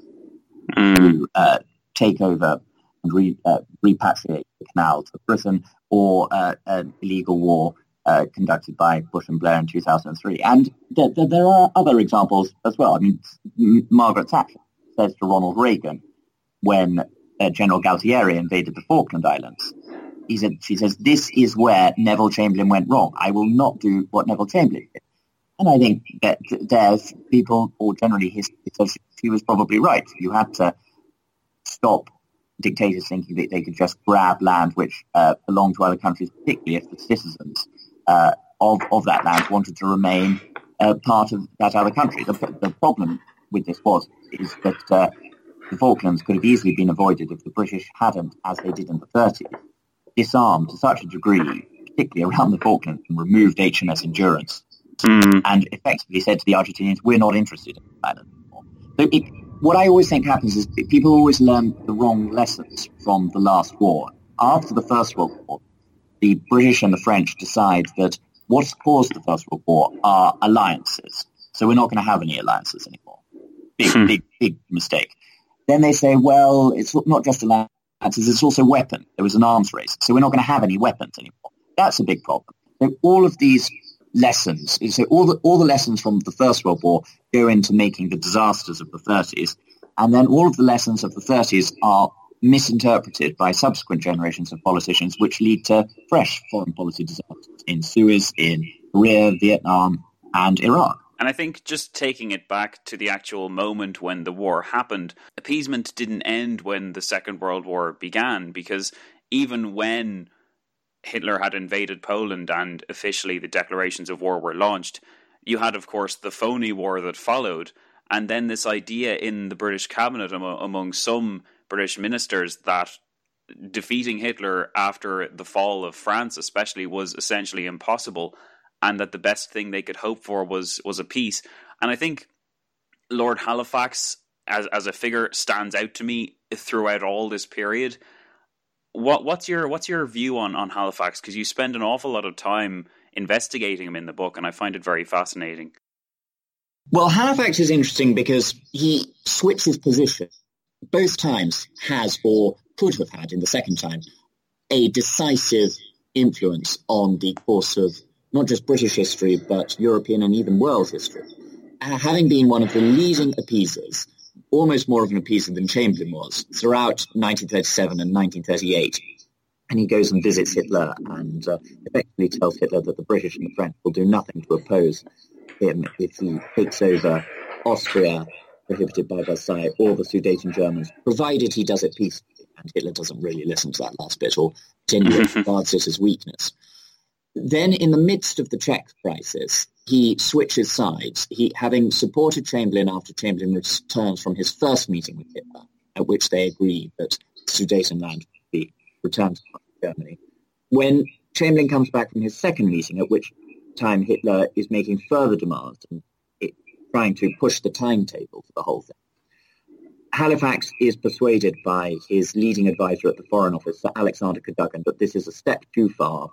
[SPEAKER 5] to take over and repatriate the canal to Britain, or an illegal war conducted by Bush and Blair in 2003. And there are other examples as well. I mean, Margaret Thatcher says to Ronald Reagan when General Galtieri invaded the Falkland Islands, she says, this is where Neville Chamberlain went wrong. I will not do what Neville Chamberlain did. And I think that there's people, or generally history, says she was probably right. You had to stop dictators thinking that they could just grab land which belonged to other countries, particularly if the citizens of that land wanted to remain part of that other country. The problem with this is that the Falklands could have easily been avoided if the British hadn't, as they did in the 30s, disarmed to such a degree particularly around the Falklands, and removed HMS Endurance and effectively said to the Argentinians, we're not interested in the island anymore. So what I always think happens is people always learn the wrong lessons from the last war. After the First World War, the British and the French decide that what's caused the First World War are alliances. So we're not going to have any alliances anymore. Big mistake. Then they say, well, it's not just alliances, it's also weapons. There was an arms race. So we're not going to have any weapons anymore. That's a big problem. So all of these lessons, so all the lessons from the First World War go into making the disasters of the 30s. And then all of the lessons of the 30s are misinterpreted by subsequent generations of politicians, which lead to fresh foreign policy disasters in Suez, in Korea, Vietnam, and Iraq.
[SPEAKER 4] And I think just taking it back to the actual moment when the war happened, appeasement didn't end when the Second World War began, because even when Hitler had invaded Poland and officially the declarations of war were launched, you had, of course, the phony war that followed, and then this idea in the British cabinet among some British ministers that defeating Hitler after the fall of France especially was essentially impossible, and that the best thing they could hope for was a peace. And I think Lord Halifax as a figure stands out to me throughout all this period. What's your view on Halifax? Because you spend an awful lot of time investigating him in the book, and I find it very fascinating.
[SPEAKER 5] Well, Halifax is interesting because he switches position. Both times has, or could have had in the second time, a decisive influence on the course of not just British history, but European and even world history. Having been one of the leading appeasers, almost more of an appeaser than Chamberlain was, throughout 1937 and 1938. And he goes and visits Hitler and effectively tells Hitler that the British and the French will do nothing to oppose him if he takes over Austria, prohibited by Versailles, or the Sudeten Germans, provided he does it peacefully. And Hitler doesn't really listen to that last bit, or genuinely regards it as weakness. Then, in the midst of the Czech crisis, he switches sides. He, having supported Chamberlain after Chamberlain returns from his first meeting with Hitler, at which they agreed that Sudetenland would be returned to Germany. When Chamberlain comes back from his second meeting, at which time Hitler is making further demands and trying to push the timetable for the whole thing, Halifax is persuaded by his leading advisor at the Foreign Office, Sir Alexander Cadogan, that this is a step too far,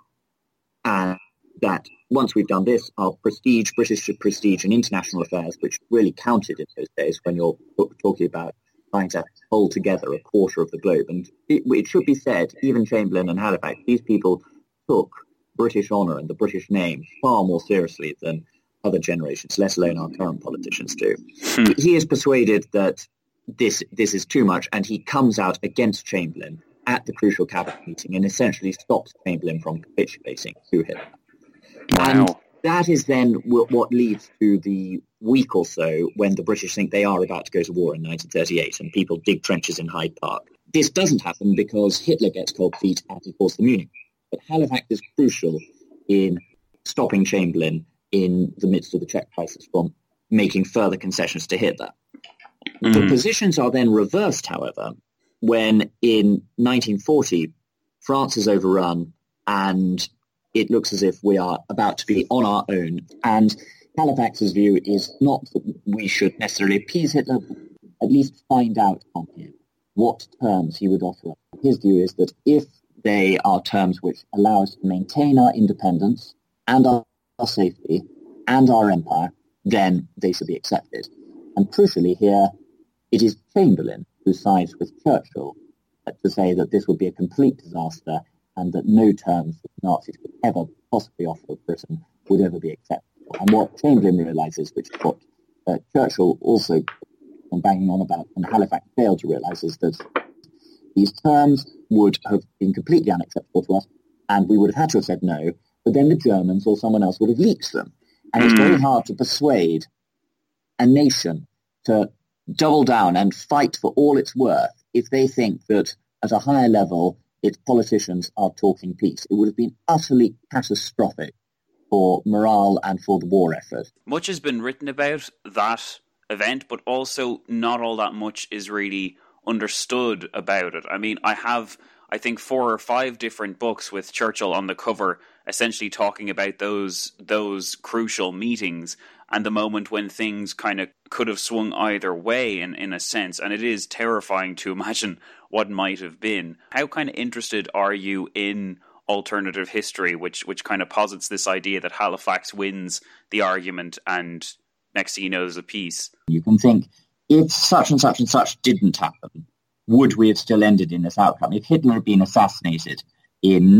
[SPEAKER 5] and that once we've done this, our prestige, British prestige in international affairs, which really counted in those days when you're talking about trying to hold together a quarter of the globe. And it should be said, even Chamberlain and Halifax, these people took British honour and the British name far more seriously than other generations, let alone our current politicians do. He is persuaded that this is too much, and he comes out against Chamberlain at the crucial cabinet meeting and essentially stops Chamberlain from capitulating to Hitler.
[SPEAKER 4] Wow.
[SPEAKER 5] And that is then what leads to the week or so when the British think they are about to go to war in 1938 and people dig trenches in Hyde Park. This doesn't happen because Hitler gets cold feet and he calls the Munich. But Halifax is crucial in stopping Chamberlain in the midst of the Czech crisis from making further concessions to Hitler. The positions are then reversed, however, when in 1940 France is overrun and it looks as if we are about to be on our own. And Halifax's view is not that we should necessarily appease Hitler, but at least find out from him what terms he would offer. His view is that if they are terms which allow us to maintain our independence and our safety and our empire, then they should be accepted. And crucially here, it is Chamberlain who sides with Churchill to say that this would be a complete disaster and that no terms that the Nazis could ever possibly offer Britain would ever be acceptable. And what Chamberlain realises, which is what Churchill also banging on about and Halifax failed to realise, is that these terms would have been completely unacceptable to us and we would have had to have said no, but then the Germans or someone else would have leaked them. And it's very hard to persuade a nation to double down and fight for all it's worth if they think that at a higher level its politicians are talking peace. It would have been utterly catastrophic for morale and for the war effort.
[SPEAKER 4] Much has been written about that event, but also not all that much is really understood about it. I mean, I have, I think, 4 or 5 different books with Churchill on the cover essentially talking about those crucial meetings and the moment when things kind of could have swung either way in a sense. And it is terrifying to imagine what might have been. How kind of interested are you in alternative history, which kind of posits this idea that Halifax wins the argument and next thing you know, there's a peace?
[SPEAKER 5] You can think, if such and such and such didn't happen, would we have still ended in this outcome? If Hitler had been assassinated in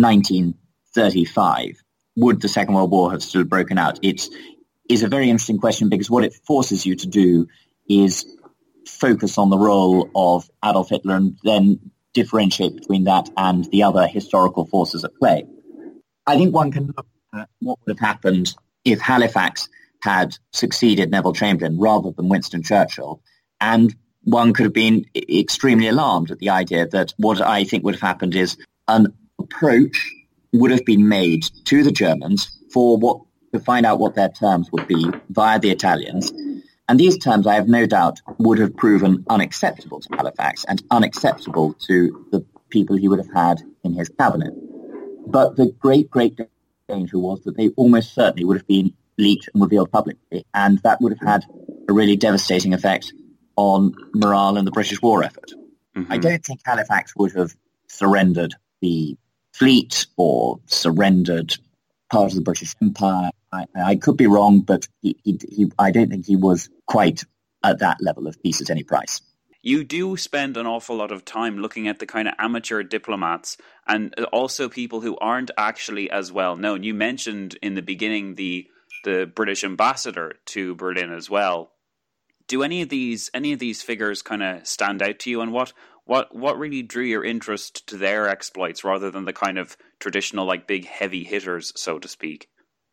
[SPEAKER 5] 1935, would the Second World War have still broken out? It is a very interesting question because what it forces you to do is focus on the role of Adolf Hitler and then differentiate between that and the other historical forces at play. I think one can look at what would have happened if Halifax had succeeded Neville Chamberlain rather than Winston Churchill, and one could have been extremely alarmed at the idea that what I think would have happened is an approach would have been made to the Germans to find out what their terms would be via the Italians. And these terms, I have no doubt, would have proven unacceptable to Halifax and unacceptable to the people he would have had in his cabinet. But the great, great danger was that they almost certainly would have been leaked and revealed publicly, and that would have had a really devastating effect on morale in the British war effort. Mm-hmm. I don't think Halifax would have surrendered the fleet or surrendered part of the British Empire. I could be wrong, but I don't think he was quite at that level of peace at any price.
[SPEAKER 4] You do spend an awful lot of time looking at the kind of amateur diplomats and also people who aren't actually as well known. You mentioned in the beginning the British ambassador to Berlin as well. Do any of these figures kind of stand out to you, and what really drew your interest to their exploits rather than the kind of traditional like big heavy hitters, so to speak?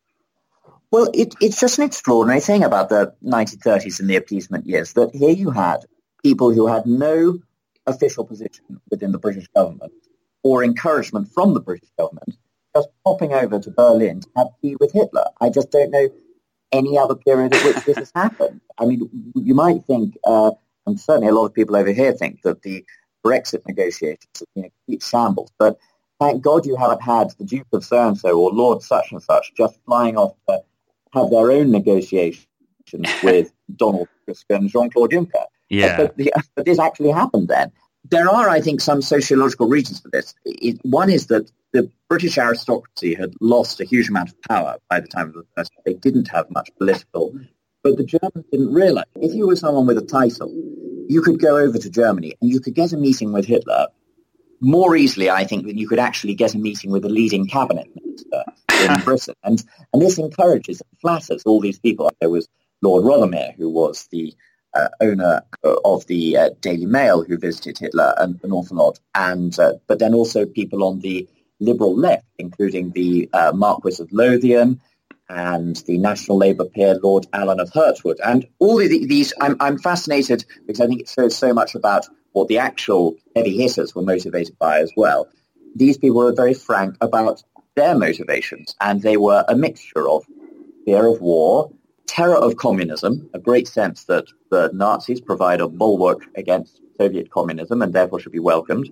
[SPEAKER 5] Well, it's just an extraordinary thing about the 1930s and the appeasement years that here you had people who had no official position within the British government or encouragement from the British government just popping over to Berlin to have tea with Hitler. I just don't know any other period at which this has happened. I mean, you might think, and certainly a lot of people over here think, that the Brexit negotiations have been a complete shambles, but thank God you haven't had the Duke of so-and-so or Lord such-and-such just flying off to have their own negotiations with Donald Tusk and Jean-Claude Juncker.
[SPEAKER 4] Yeah.
[SPEAKER 5] But this actually happened then. There are, I think, some sociological reasons for this. One is that the British aristocracy had lost a huge amount of power by the time of the First. They didn't have much political, but the Germans didn't realize. If you were someone with a title, you could go over to Germany and you could get a meeting with Hitler more easily, I think, than you could actually get a meeting with a leading cabinet minister in Britain. And this encourages and flatters all these people. There was Lord Rothermere, who was the owner of the Daily Mail, who visited Hitler an awful lot, and but then also people on the liberal left, including the Marquis of Lothian and the National Labour peer Lord Allen of Hertford. And all of these, I'm fascinated because I think it shows so much about what the actual heavy hitters were motivated by as well. These people were very frank about their motivations, and they were a mixture of fear of war, terror of communism, a great sense that the Nazis provide a bulwark against Soviet communism and therefore should be welcomed,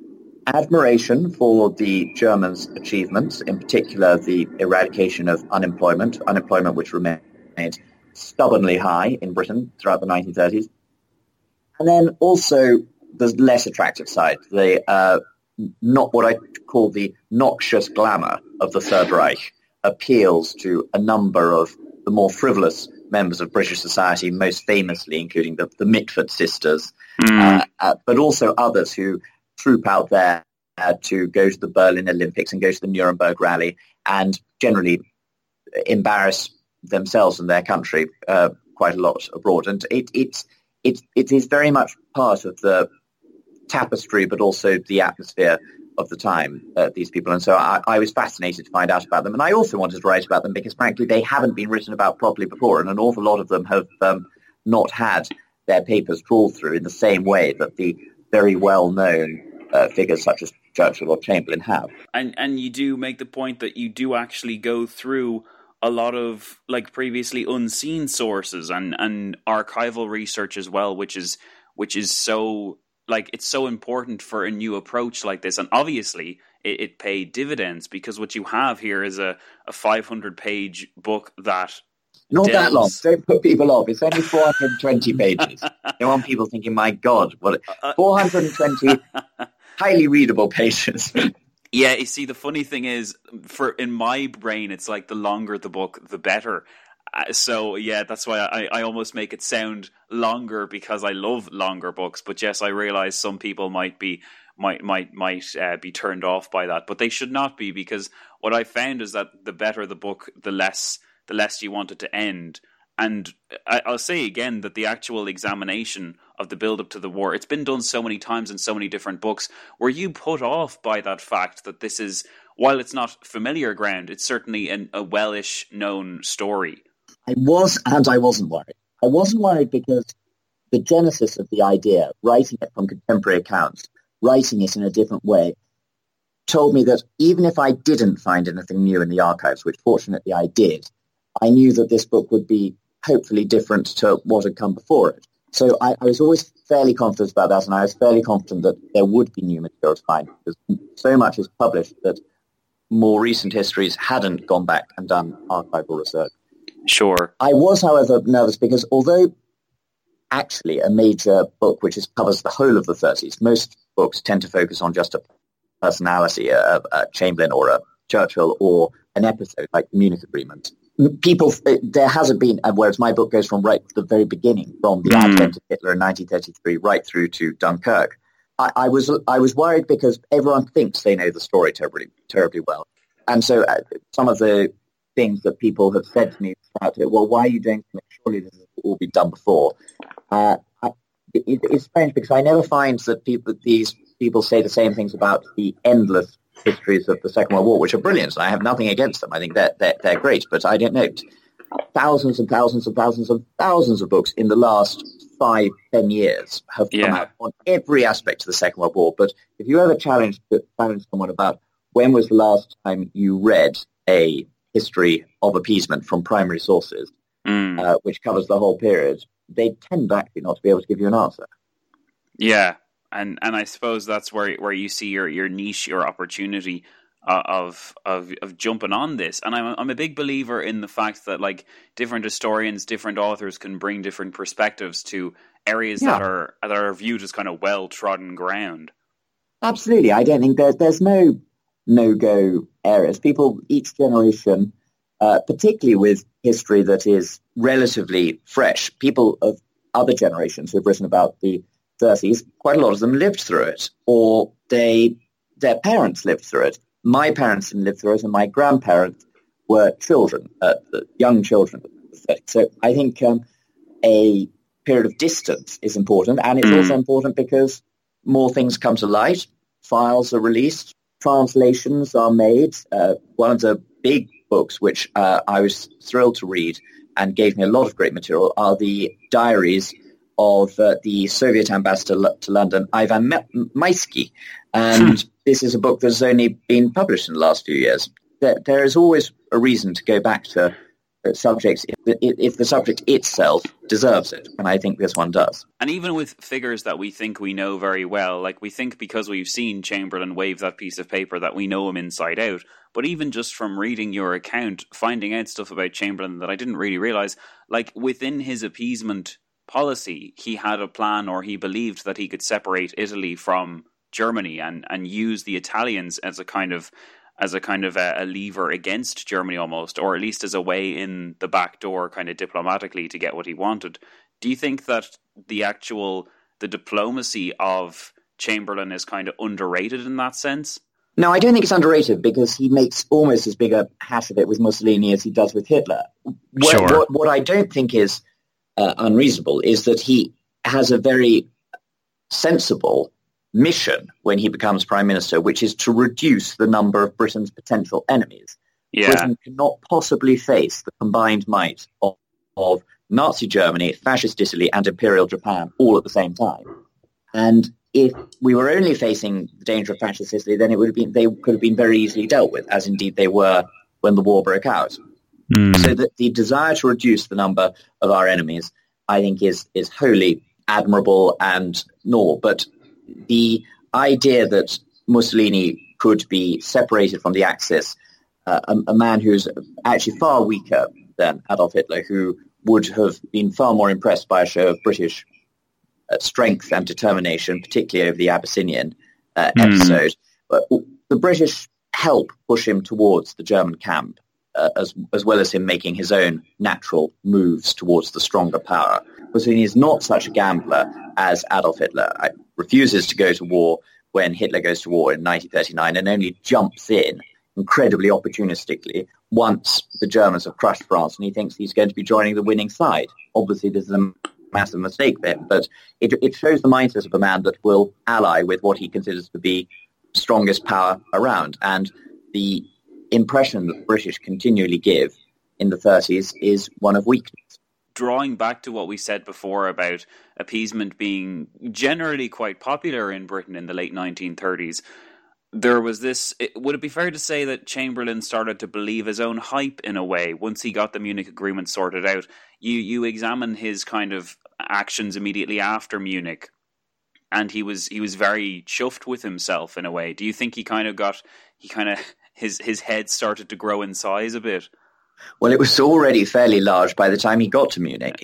[SPEAKER 5] admiration for the Germans' achievements, in particular the eradication of unemployment which remained stubbornly high in Britain throughout the 1930s, and then also the less attractive side, the not what I call the noxious glamour of the Third Reich, appeals to a number of the more frivolous members of British society, most famously including the Mitford sisters, but also others who troop out there to go to the Berlin Olympics and go to the Nuremberg Rally and generally embarrass themselves and their country quite a lot abroad. And it is very much part of the tapestry, but also the atmosphere of the time, these people. And so I was fascinated to find out about them. And I also wanted to write about them because, frankly, they haven't been written about properly before. And an awful lot of them have not had their papers trawled through in the same way that the very well-known figures such as Churchill or Chamberlain have.
[SPEAKER 4] And you do make the point that you do actually go through a lot of like previously unseen sources and archival research as well, which is so like it's so important for a new approach like this. And obviously it paid dividends, because what you have here is a 500-page book that
[SPEAKER 5] not
[SPEAKER 4] delves...
[SPEAKER 5] that long. Don't put people off. It's only 420 pages. Don't want people thinking, my God, what 420 highly readable pages.
[SPEAKER 4] Yeah, you see, the funny thing is, in my brain, it's like the longer the book, the better. So yeah, that's why I almost make it sound longer, because I love longer books. But yes, I realize some people might be turned off by that, but they should not be, because what I found is that the better the book, the less you want it to end. And I'll say again that the actual examination of the build-up to the war, it's been done so many times in so many different books. Were you put off by that fact that this is, while it's not familiar ground, it's certainly a well-ish known story?
[SPEAKER 5] I was, and I wasn't worried. I wasn't worried because the genesis of the idea, writing it from contemporary accounts, writing it in a different way, told me that even if I didn't find anything new in the archives, which fortunately I did, I knew that this book would be hopefully different to what had come before it. So I was always fairly confident about that, and I was fairly confident that there would be new material to find, because so much is published that more recent histories hadn't gone back and done archival research.
[SPEAKER 4] Sure.
[SPEAKER 5] I was, however, nervous because although actually a major book which covers the whole of the 30s, most books tend to focus on just a personality, a Chamberlain or a Churchill, or an episode like the Munich Agreement. There hasn't been, whereas my book goes from right to the very beginning, from the advent of Hitler in 1933 right through to Dunkirk. I was worried because everyone thinks they know the story terribly, terribly well. And so some of the things that people have said to me about it, well, why are you doing something? Surely this has all been done before. It's strange because I never find that these people say the same things about the endless histories of the Second World War, which are brilliant. I have nothing against them. I think they're great, but I don't know. Thousands and thousands and thousands and thousands of books in the last 5-10 years have come out on every aspect of the Second World War. But if you ever challenge someone about when was the last time you read a history of appeasement from primary sources, which covers the whole period, they tend actually not to be able to give you an answer.
[SPEAKER 4] Yeah. And I suppose that's where you see your niche, your opportunity of jumping on this. And I'm a big believer in the fact that, like, different historians, different authors can bring different perspectives to areas that are viewed as kind of well trodden ground.
[SPEAKER 5] Absolutely, I don't think there's no-go areas. People, each generation, particularly with history that is relatively fresh, people of other generations who have written about the 30s, quite a lot of them lived through it, or their parents lived through it. My parents didn't live through it, and my grandparents were children, young children. So I think a period of distance is important, and it's also important because more things come to light, files are released, translations are made. One of the big books which I was thrilled to read and gave me a lot of great material are the diaries of the Soviet ambassador to London, Ivan Maisky. And this is a book that's only been published in the last few years. There is always a reason to go back to subjects if the subject itself deserves it, and I think this one does.
[SPEAKER 4] And even with figures that we think we know very well, like we think because we've seen Chamberlain wave that piece of paper that we know him inside out, but even just from reading your account, finding out stuff about Chamberlain that I didn't really realise, like within his appeasement policy, he had a plan, or he believed that he could separate Italy from Germany and use the Italians as a kind of a lever against Germany almost, or at least as a way in the back door kind of diplomatically to get what he wanted. Do you think that the diplomacy of Chamberlain is kind of underrated in that sense?
[SPEAKER 5] No, I don't think it's underrated because he makes almost as big a hash of it with Mussolini as he does with Hitler. What I don't think is unreasonable is that he has a very sensible mission when he becomes prime minister, which is to reduce the number of Britain's potential enemies.
[SPEAKER 4] Yeah.
[SPEAKER 5] Britain cannot possibly face the combined might of Nazi Germany, fascist Italy, and Imperial Japan all at the same time. And if we were only facing the danger of fascist Italy, then they could have been very easily dealt with, as indeed they were when the war broke out. So that the desire to reduce the number of our enemies, I think, is wholly admirable and normal. But the idea that Mussolini could be separated from the Axis, a man who's actually far weaker than Adolf Hitler, who would have been far more impressed by a show of British strength and determination, particularly over the Abyssinian episode. But the British help push him towards the German camp, as well as him making his own natural moves towards the stronger power. Mussolini is not such a gambler as Adolf Hitler. Refuses to go to war when Hitler goes to war in 1939 and only jumps in incredibly opportunistically once the Germans have crushed France, and he thinks he's going to be joining the winning side. Obviously, this is a massive mistake there, but it shows the mindset of a man that will ally with what he considers to be strongest power around. And the impression that the British continually give in the 30s is one of weakness.
[SPEAKER 4] Drawing back to what we said before about appeasement being generally quite popular in Britain in the late 1930s, there was this, would it be fair to say that Chamberlain started to believe his own hype in a way once he got the Munich Agreement sorted out? You examine his kind of actions immediately after Munich, and he was very chuffed with himself in a way. Do you think his head started to grow in size a bit?
[SPEAKER 5] Well, it was already fairly large by the time he got to Munich.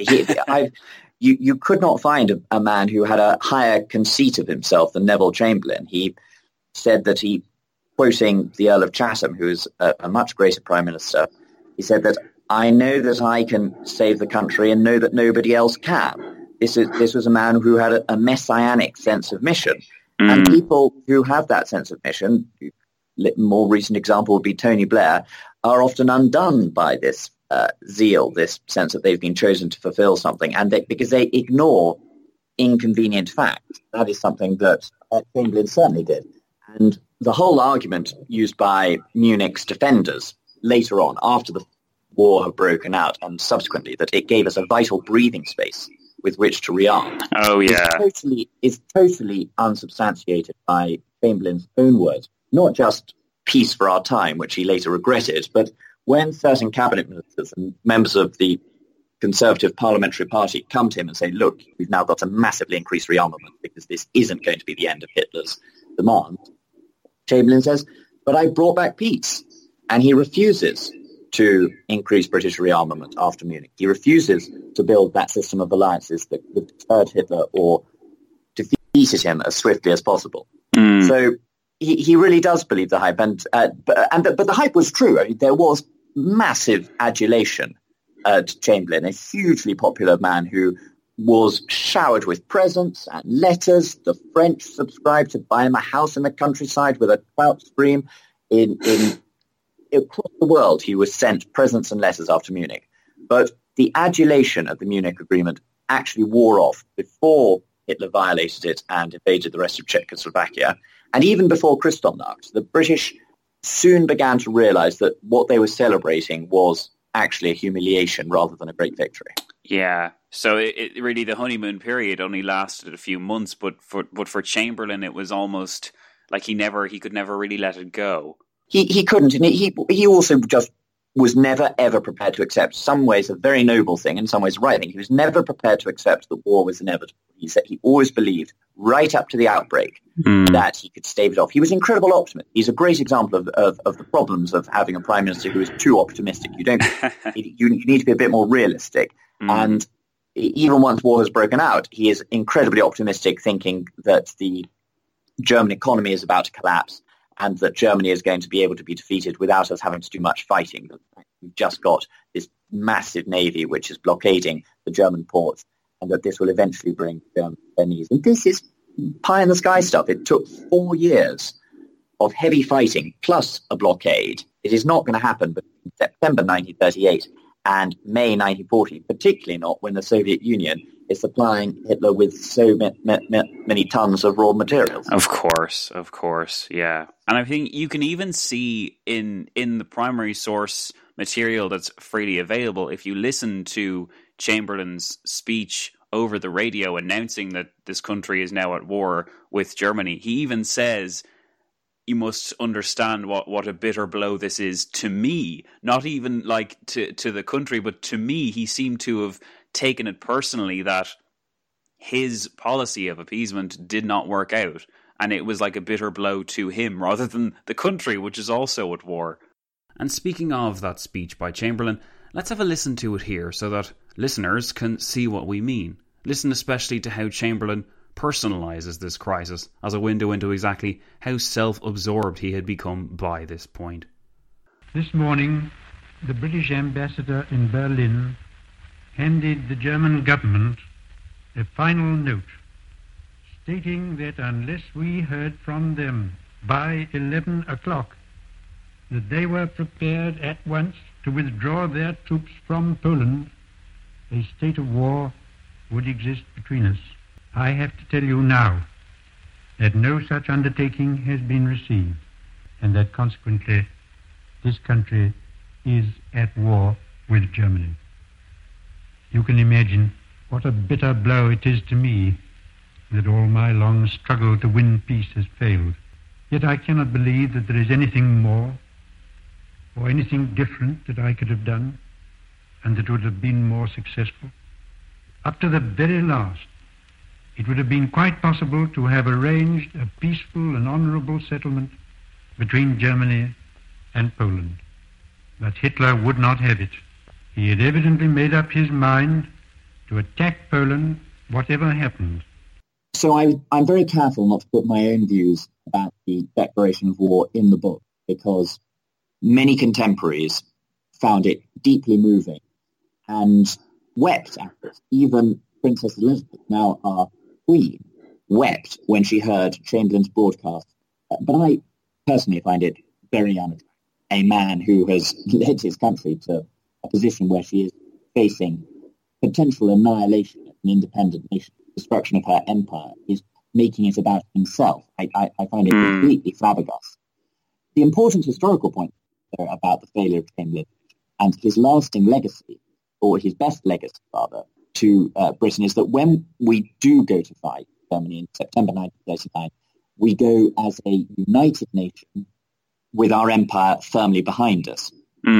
[SPEAKER 5] You could not find a man who had a higher conceit of himself than Neville Chamberlain. He said that quoting the Earl of Chatham, who is a much greater prime minister, he said that, "I know that I can save the country and know that nobody else can." This was a man who had a messianic sense of mission. And people who have that sense of mission, more recent example would be Tony Blair, are often undone by this zeal, this sense that they've been chosen to fulfill something, and because they ignore inconvenient facts. That is something that Chamberlain certainly did. And the whole argument used by Munich's defenders later on, after the war had broken out, and subsequently, that it gave us a vital breathing space with which to rearm.
[SPEAKER 4] Oh, yeah.
[SPEAKER 5] Is totally unsubstantiated by Chamberlain's own words. Not just peace for our time, which he later regretted, but when certain cabinet ministers and members of the Conservative Parliamentary Party come to him and say, "Look, we've now got a massively increased rearmament because this isn't going to be the end of Hitler's demand," Chamberlain says, "But I brought back peace." And he refuses to increase British rearmament after Munich. He refuses to build that system of alliances that deterred Hitler or defeated him as swiftly as possible. So he really does believe the hype, but the hype was true. I mean, there was massive adulation to Chamberlain, a hugely popular man who was showered with presents and letters. The French subscribed to buy him a house in the countryside with a trout stream. Across the world, he was sent presents and letters after Munich. But the adulation of the Munich Agreement actually wore off before Hitler violated it and invaded the rest of Czechoslovakia. And even before Kristallnacht, the British soon began to realize that what they were celebrating was actually a humiliation rather than a great victory.
[SPEAKER 4] Yeah, so it really, the honeymoon period only lasted a few months, but for Chamberlain, it was almost like he could never really let it go.
[SPEAKER 5] He couldn't, and he also just was never, ever prepared to accept, some ways a very noble thing, in some ways a right thing. He was never prepared to accept that war was inevitable. He said he always believed, right up to the outbreak, that he could stave it off. He was an incredible optimist. He's a great example of the problems of having a prime minister who is too optimistic. You need to be a bit more realistic. And even once war has broken out, he is incredibly optimistic, thinking that the German economy is about to collapse and that Germany is going to be able to be defeated without us having to do much fighting. We've just got this massive navy which is blockading the German ports, and that this will eventually bring Germany to their knees. And this is pie-in-the-sky stuff. It took 4 years of heavy fighting plus a blockade. It is not going to happen between September 1938 and May 1940, particularly not when the Soviet Union is supplying Hitler with so many tons of raw materials.
[SPEAKER 4] Of course, yeah. And I think you can even see in the primary source material that's freely available, if you listen to Chamberlain's speech over the radio announcing that this country is now at war with Germany, he even says, "You must understand what a bitter blow this is to me." Not even like to the country, but to me. He seemed to have taken it personally that his policy of appeasement did not work out. and it was like a bitter blow to him rather than the country, which is also at war. And speaking of that speech by Chamberlain, let's have a listen to it here so that listeners can see what we mean. Listen especially to how Chamberlain personalises this crisis as a window into exactly how self-absorbed he had become by this point.
[SPEAKER 3] This morning, the British ambassador in Berlin handed the German government a final note stating that unless we heard from them by 11 o'clock, that they were prepared at once to withdraw their troops from Poland, a state of war would exist between us. I have to tell you now that no such undertaking has been received, and that consequently this country is at war with Germany. You can imagine what a bitter blow it is to me that all my long struggle to win peace has failed. Yet I cannot believe that there is anything more or anything different that I could have done and that would have been more successful. Up to the very last, it would have been quite possible to have arranged a peaceful and honorable settlement between Germany and Poland. But Hitler would not have it. He had evidently made up his mind to attack Poland whatever happened.
[SPEAKER 5] So I'm very careful not to put my own views about the declaration of war in the book, because many contemporaries found it deeply moving and wept at it. Even Princess Elizabeth, now our Queen, wept when she heard Chamberlain's broadcast. But I personally find it very unattractive. A man who has led his country to a position where she is facing potential annihilation of an independent nation, destruction of her empire, is making it about himself. I find it completely flabbergasting. The important historical point about the failure of Chamberlain and his lasting legacy, or his best legacy rather, to Britain is that when we do go to fight Germany in September 1939, we go as a united nation with our empire firmly behind us.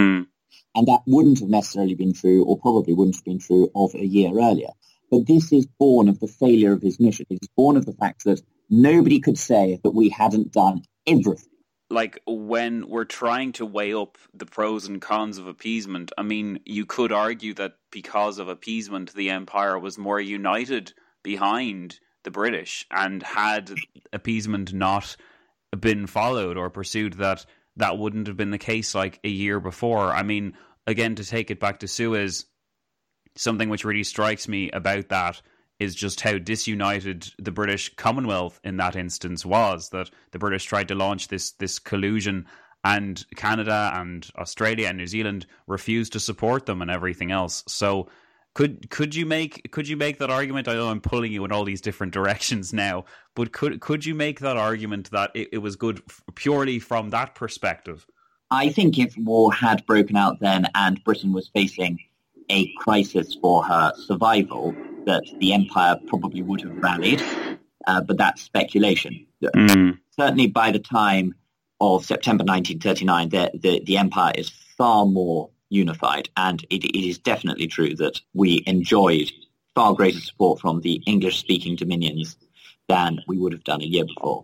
[SPEAKER 5] And that wouldn't have necessarily been true, or probably wouldn't have been true, of a year earlier. But this is born of the failure of his mission. It is born of the fact that nobody could say that we hadn't done everything.
[SPEAKER 4] Like, when we're trying to weigh up the pros and cons of appeasement, I mean, you could argue that because of appeasement, the empire was more united behind the British, and had appeasement not been followed or pursued, that wouldn't have been the case like a year before. I mean, again, to take it back to Suez, something which really strikes me about that is just how disunited the British Commonwealth in that instance was, that the British tried to launch this collusion, and Canada and Australia and New Zealand refused to support them and everything else. So could you make that argument? I know I'm pulling you in all these different directions now, but could you make that argument that it was good purely from that perspective?
[SPEAKER 5] I think if war had broken out then and Britain was facing a crisis for her survival, that the empire probably would have rallied, but that's speculation. Certainly by the time of September 1939, the empire is far more unified, and it is definitely true that we enjoyed far greater support from the English-speaking dominions than we would have done a year before.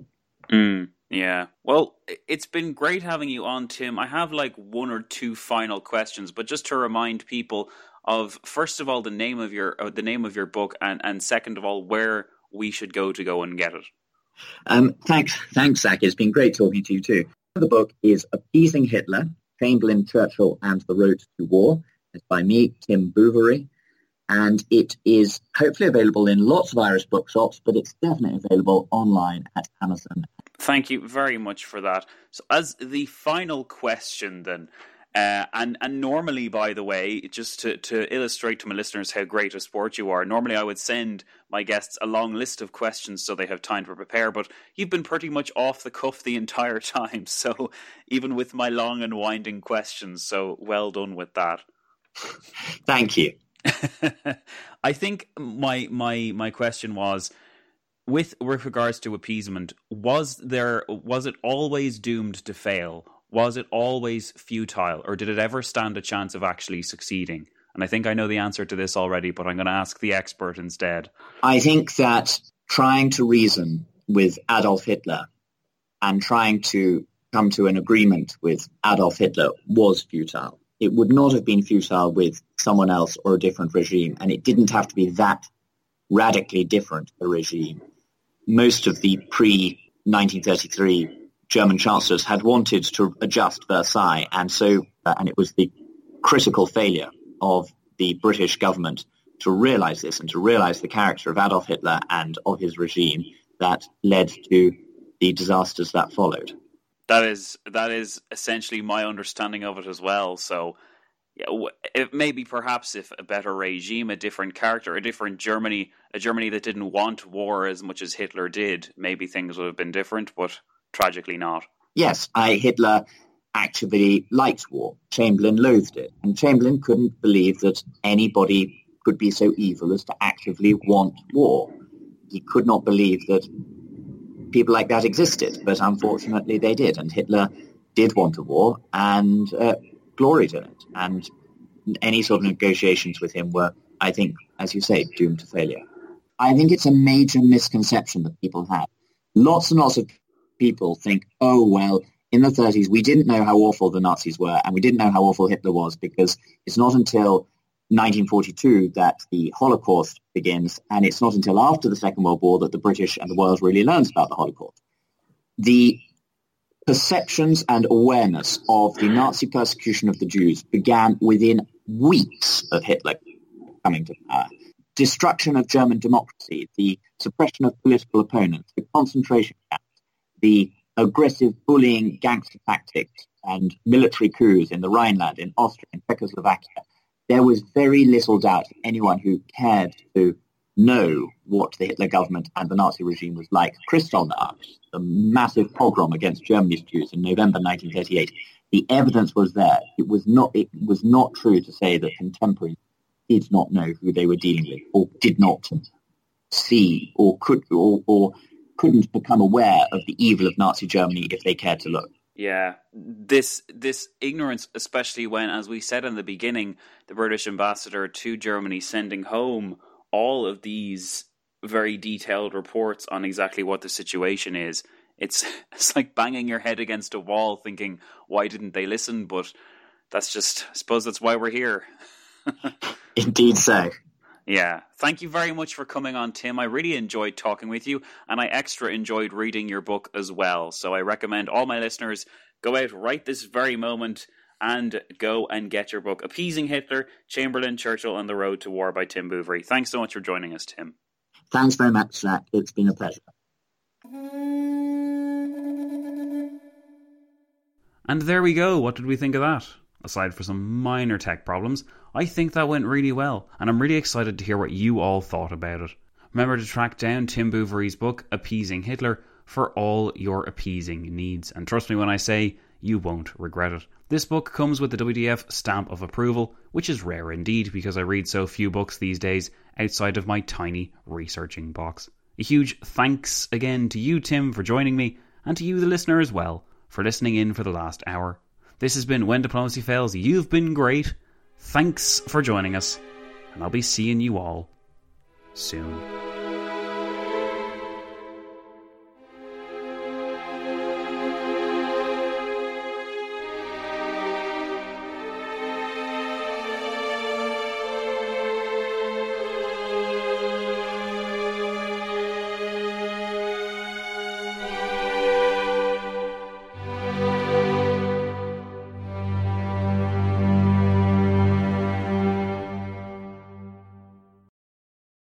[SPEAKER 4] Yeah. Well, it's been great having you on, Tim. I have like one or two final questions, but just to remind people of, first of all, the name of your book, and second of all, where we should go and get it.
[SPEAKER 5] Thanks, Zach. It's been great talking to you too. The book is Appeasing Hitler, Chamberlain, Churchill and the Road to War. It's by me, Tim Bouverie, and it is hopefully available in lots of Irish bookshops, but it's definitely available online at Amazon.
[SPEAKER 4] Thank you very much for that. So as the final question then, and normally, by the way, just to illustrate to my listeners how great a sport you are, normally I would send my guests a long list of questions so they have time to prepare, but you've been pretty much off the cuff the entire time, so even with my long and winding questions, so well done with that.
[SPEAKER 5] Thank you.
[SPEAKER 4] I think my question was, with regards to appeasement, was it always doomed to fail? Was it always futile, or did it ever stand a chance of actually succeeding? And I think I know the answer to this already, but I'm going to ask the expert instead.
[SPEAKER 5] I think that trying to reason with Adolf Hitler and trying to come to an agreement with Adolf Hitler was futile. It would not have been futile with someone else or a different regime, and it didn't have to be that radically different a regime. Most of the pre-1933 German chancellors had wanted to adjust Versailles, and it was the critical failure of the British government to realize this and to realize the character of Adolf Hitler and of his regime that led to the disasters that followed.
[SPEAKER 4] That is essentially my understanding of it as well. So, maybe perhaps if a better regime, a different character, a different Germany, a Germany that didn't want war as much as Hitler did, maybe things would have been different, but tragically not.
[SPEAKER 5] Yes, Hitler actually liked war. Chamberlain loathed it. And Chamberlain couldn't believe that anybody could be so evil as to actively want war. He could not believe that people like that existed, but unfortunately they did. And Hitler did want a war and gloried in it. And any sort of negotiations with him were, I think, as you say, doomed to failure. I think it's a major misconception that people have. Lots and lots of people think, oh, well, in the 30s, we didn't know how awful the Nazis were, and we didn't know how awful Hitler was, because it's not until 1942 that the Holocaust begins, and it's not until after the Second World War that the British and the world really learns about the Holocaust. The perceptions and awareness of the Nazi persecution of the Jews began within weeks of Hitler coming to power. Destruction of German democracy, the suppression of political opponents, the concentration camps, the aggressive bullying gangster tactics and military coups in the Rhineland, in Austria, in Czechoslovakia. There was very little doubt for anyone who cared to know what the Hitler government and the Nazi regime was like. Kristallnacht, the massive pogrom against Germany's Jews in November 1938, the evidence was there. It was not true to say that contemporaries did not know who they were dealing with, or did not see, or couldn't become aware of the evil of Nazi Germany if they cared to look.
[SPEAKER 4] Yeah, this ignorance, especially when, as we said in the beginning, the British ambassador to Germany sending home all of these very detailed reports on exactly what the situation is. It's like banging your head against a wall thinking, why didn't they listen? But that's just, I suppose that's why we're here.
[SPEAKER 5] Indeed so.
[SPEAKER 4] Yeah. Thank you very much for coming on, Tim. I really enjoyed talking with you, and I extra enjoyed reading your book as well. So I recommend all my listeners go out right this very moment and go and get your book, Appeasing Hitler, Chamberlain, Churchill, and the Road to War by Tim Bouverie. Thanks so much for joining us, Tim.
[SPEAKER 5] Thanks very much, Zach. It's been a pleasure.
[SPEAKER 4] And there we go. What did we think of that? Aside for some minor tech problems, I think that went really well, and I'm really excited to hear what you all thought about it. Remember to track down Tim Bouverie's book, Appeasing Hitler, for all your appeasing needs. And trust me when I say, you won't regret it. This book comes with the WDF stamp of approval, which is rare indeed because I read so few books these days outside of my tiny researching box. A huge thanks again to you, Tim, for joining me, and to you, the listener, as well, for listening in for the last hour. This has been When Diplomacy Fails. You've been great. Thanks for joining us, and I'll be seeing you all soon.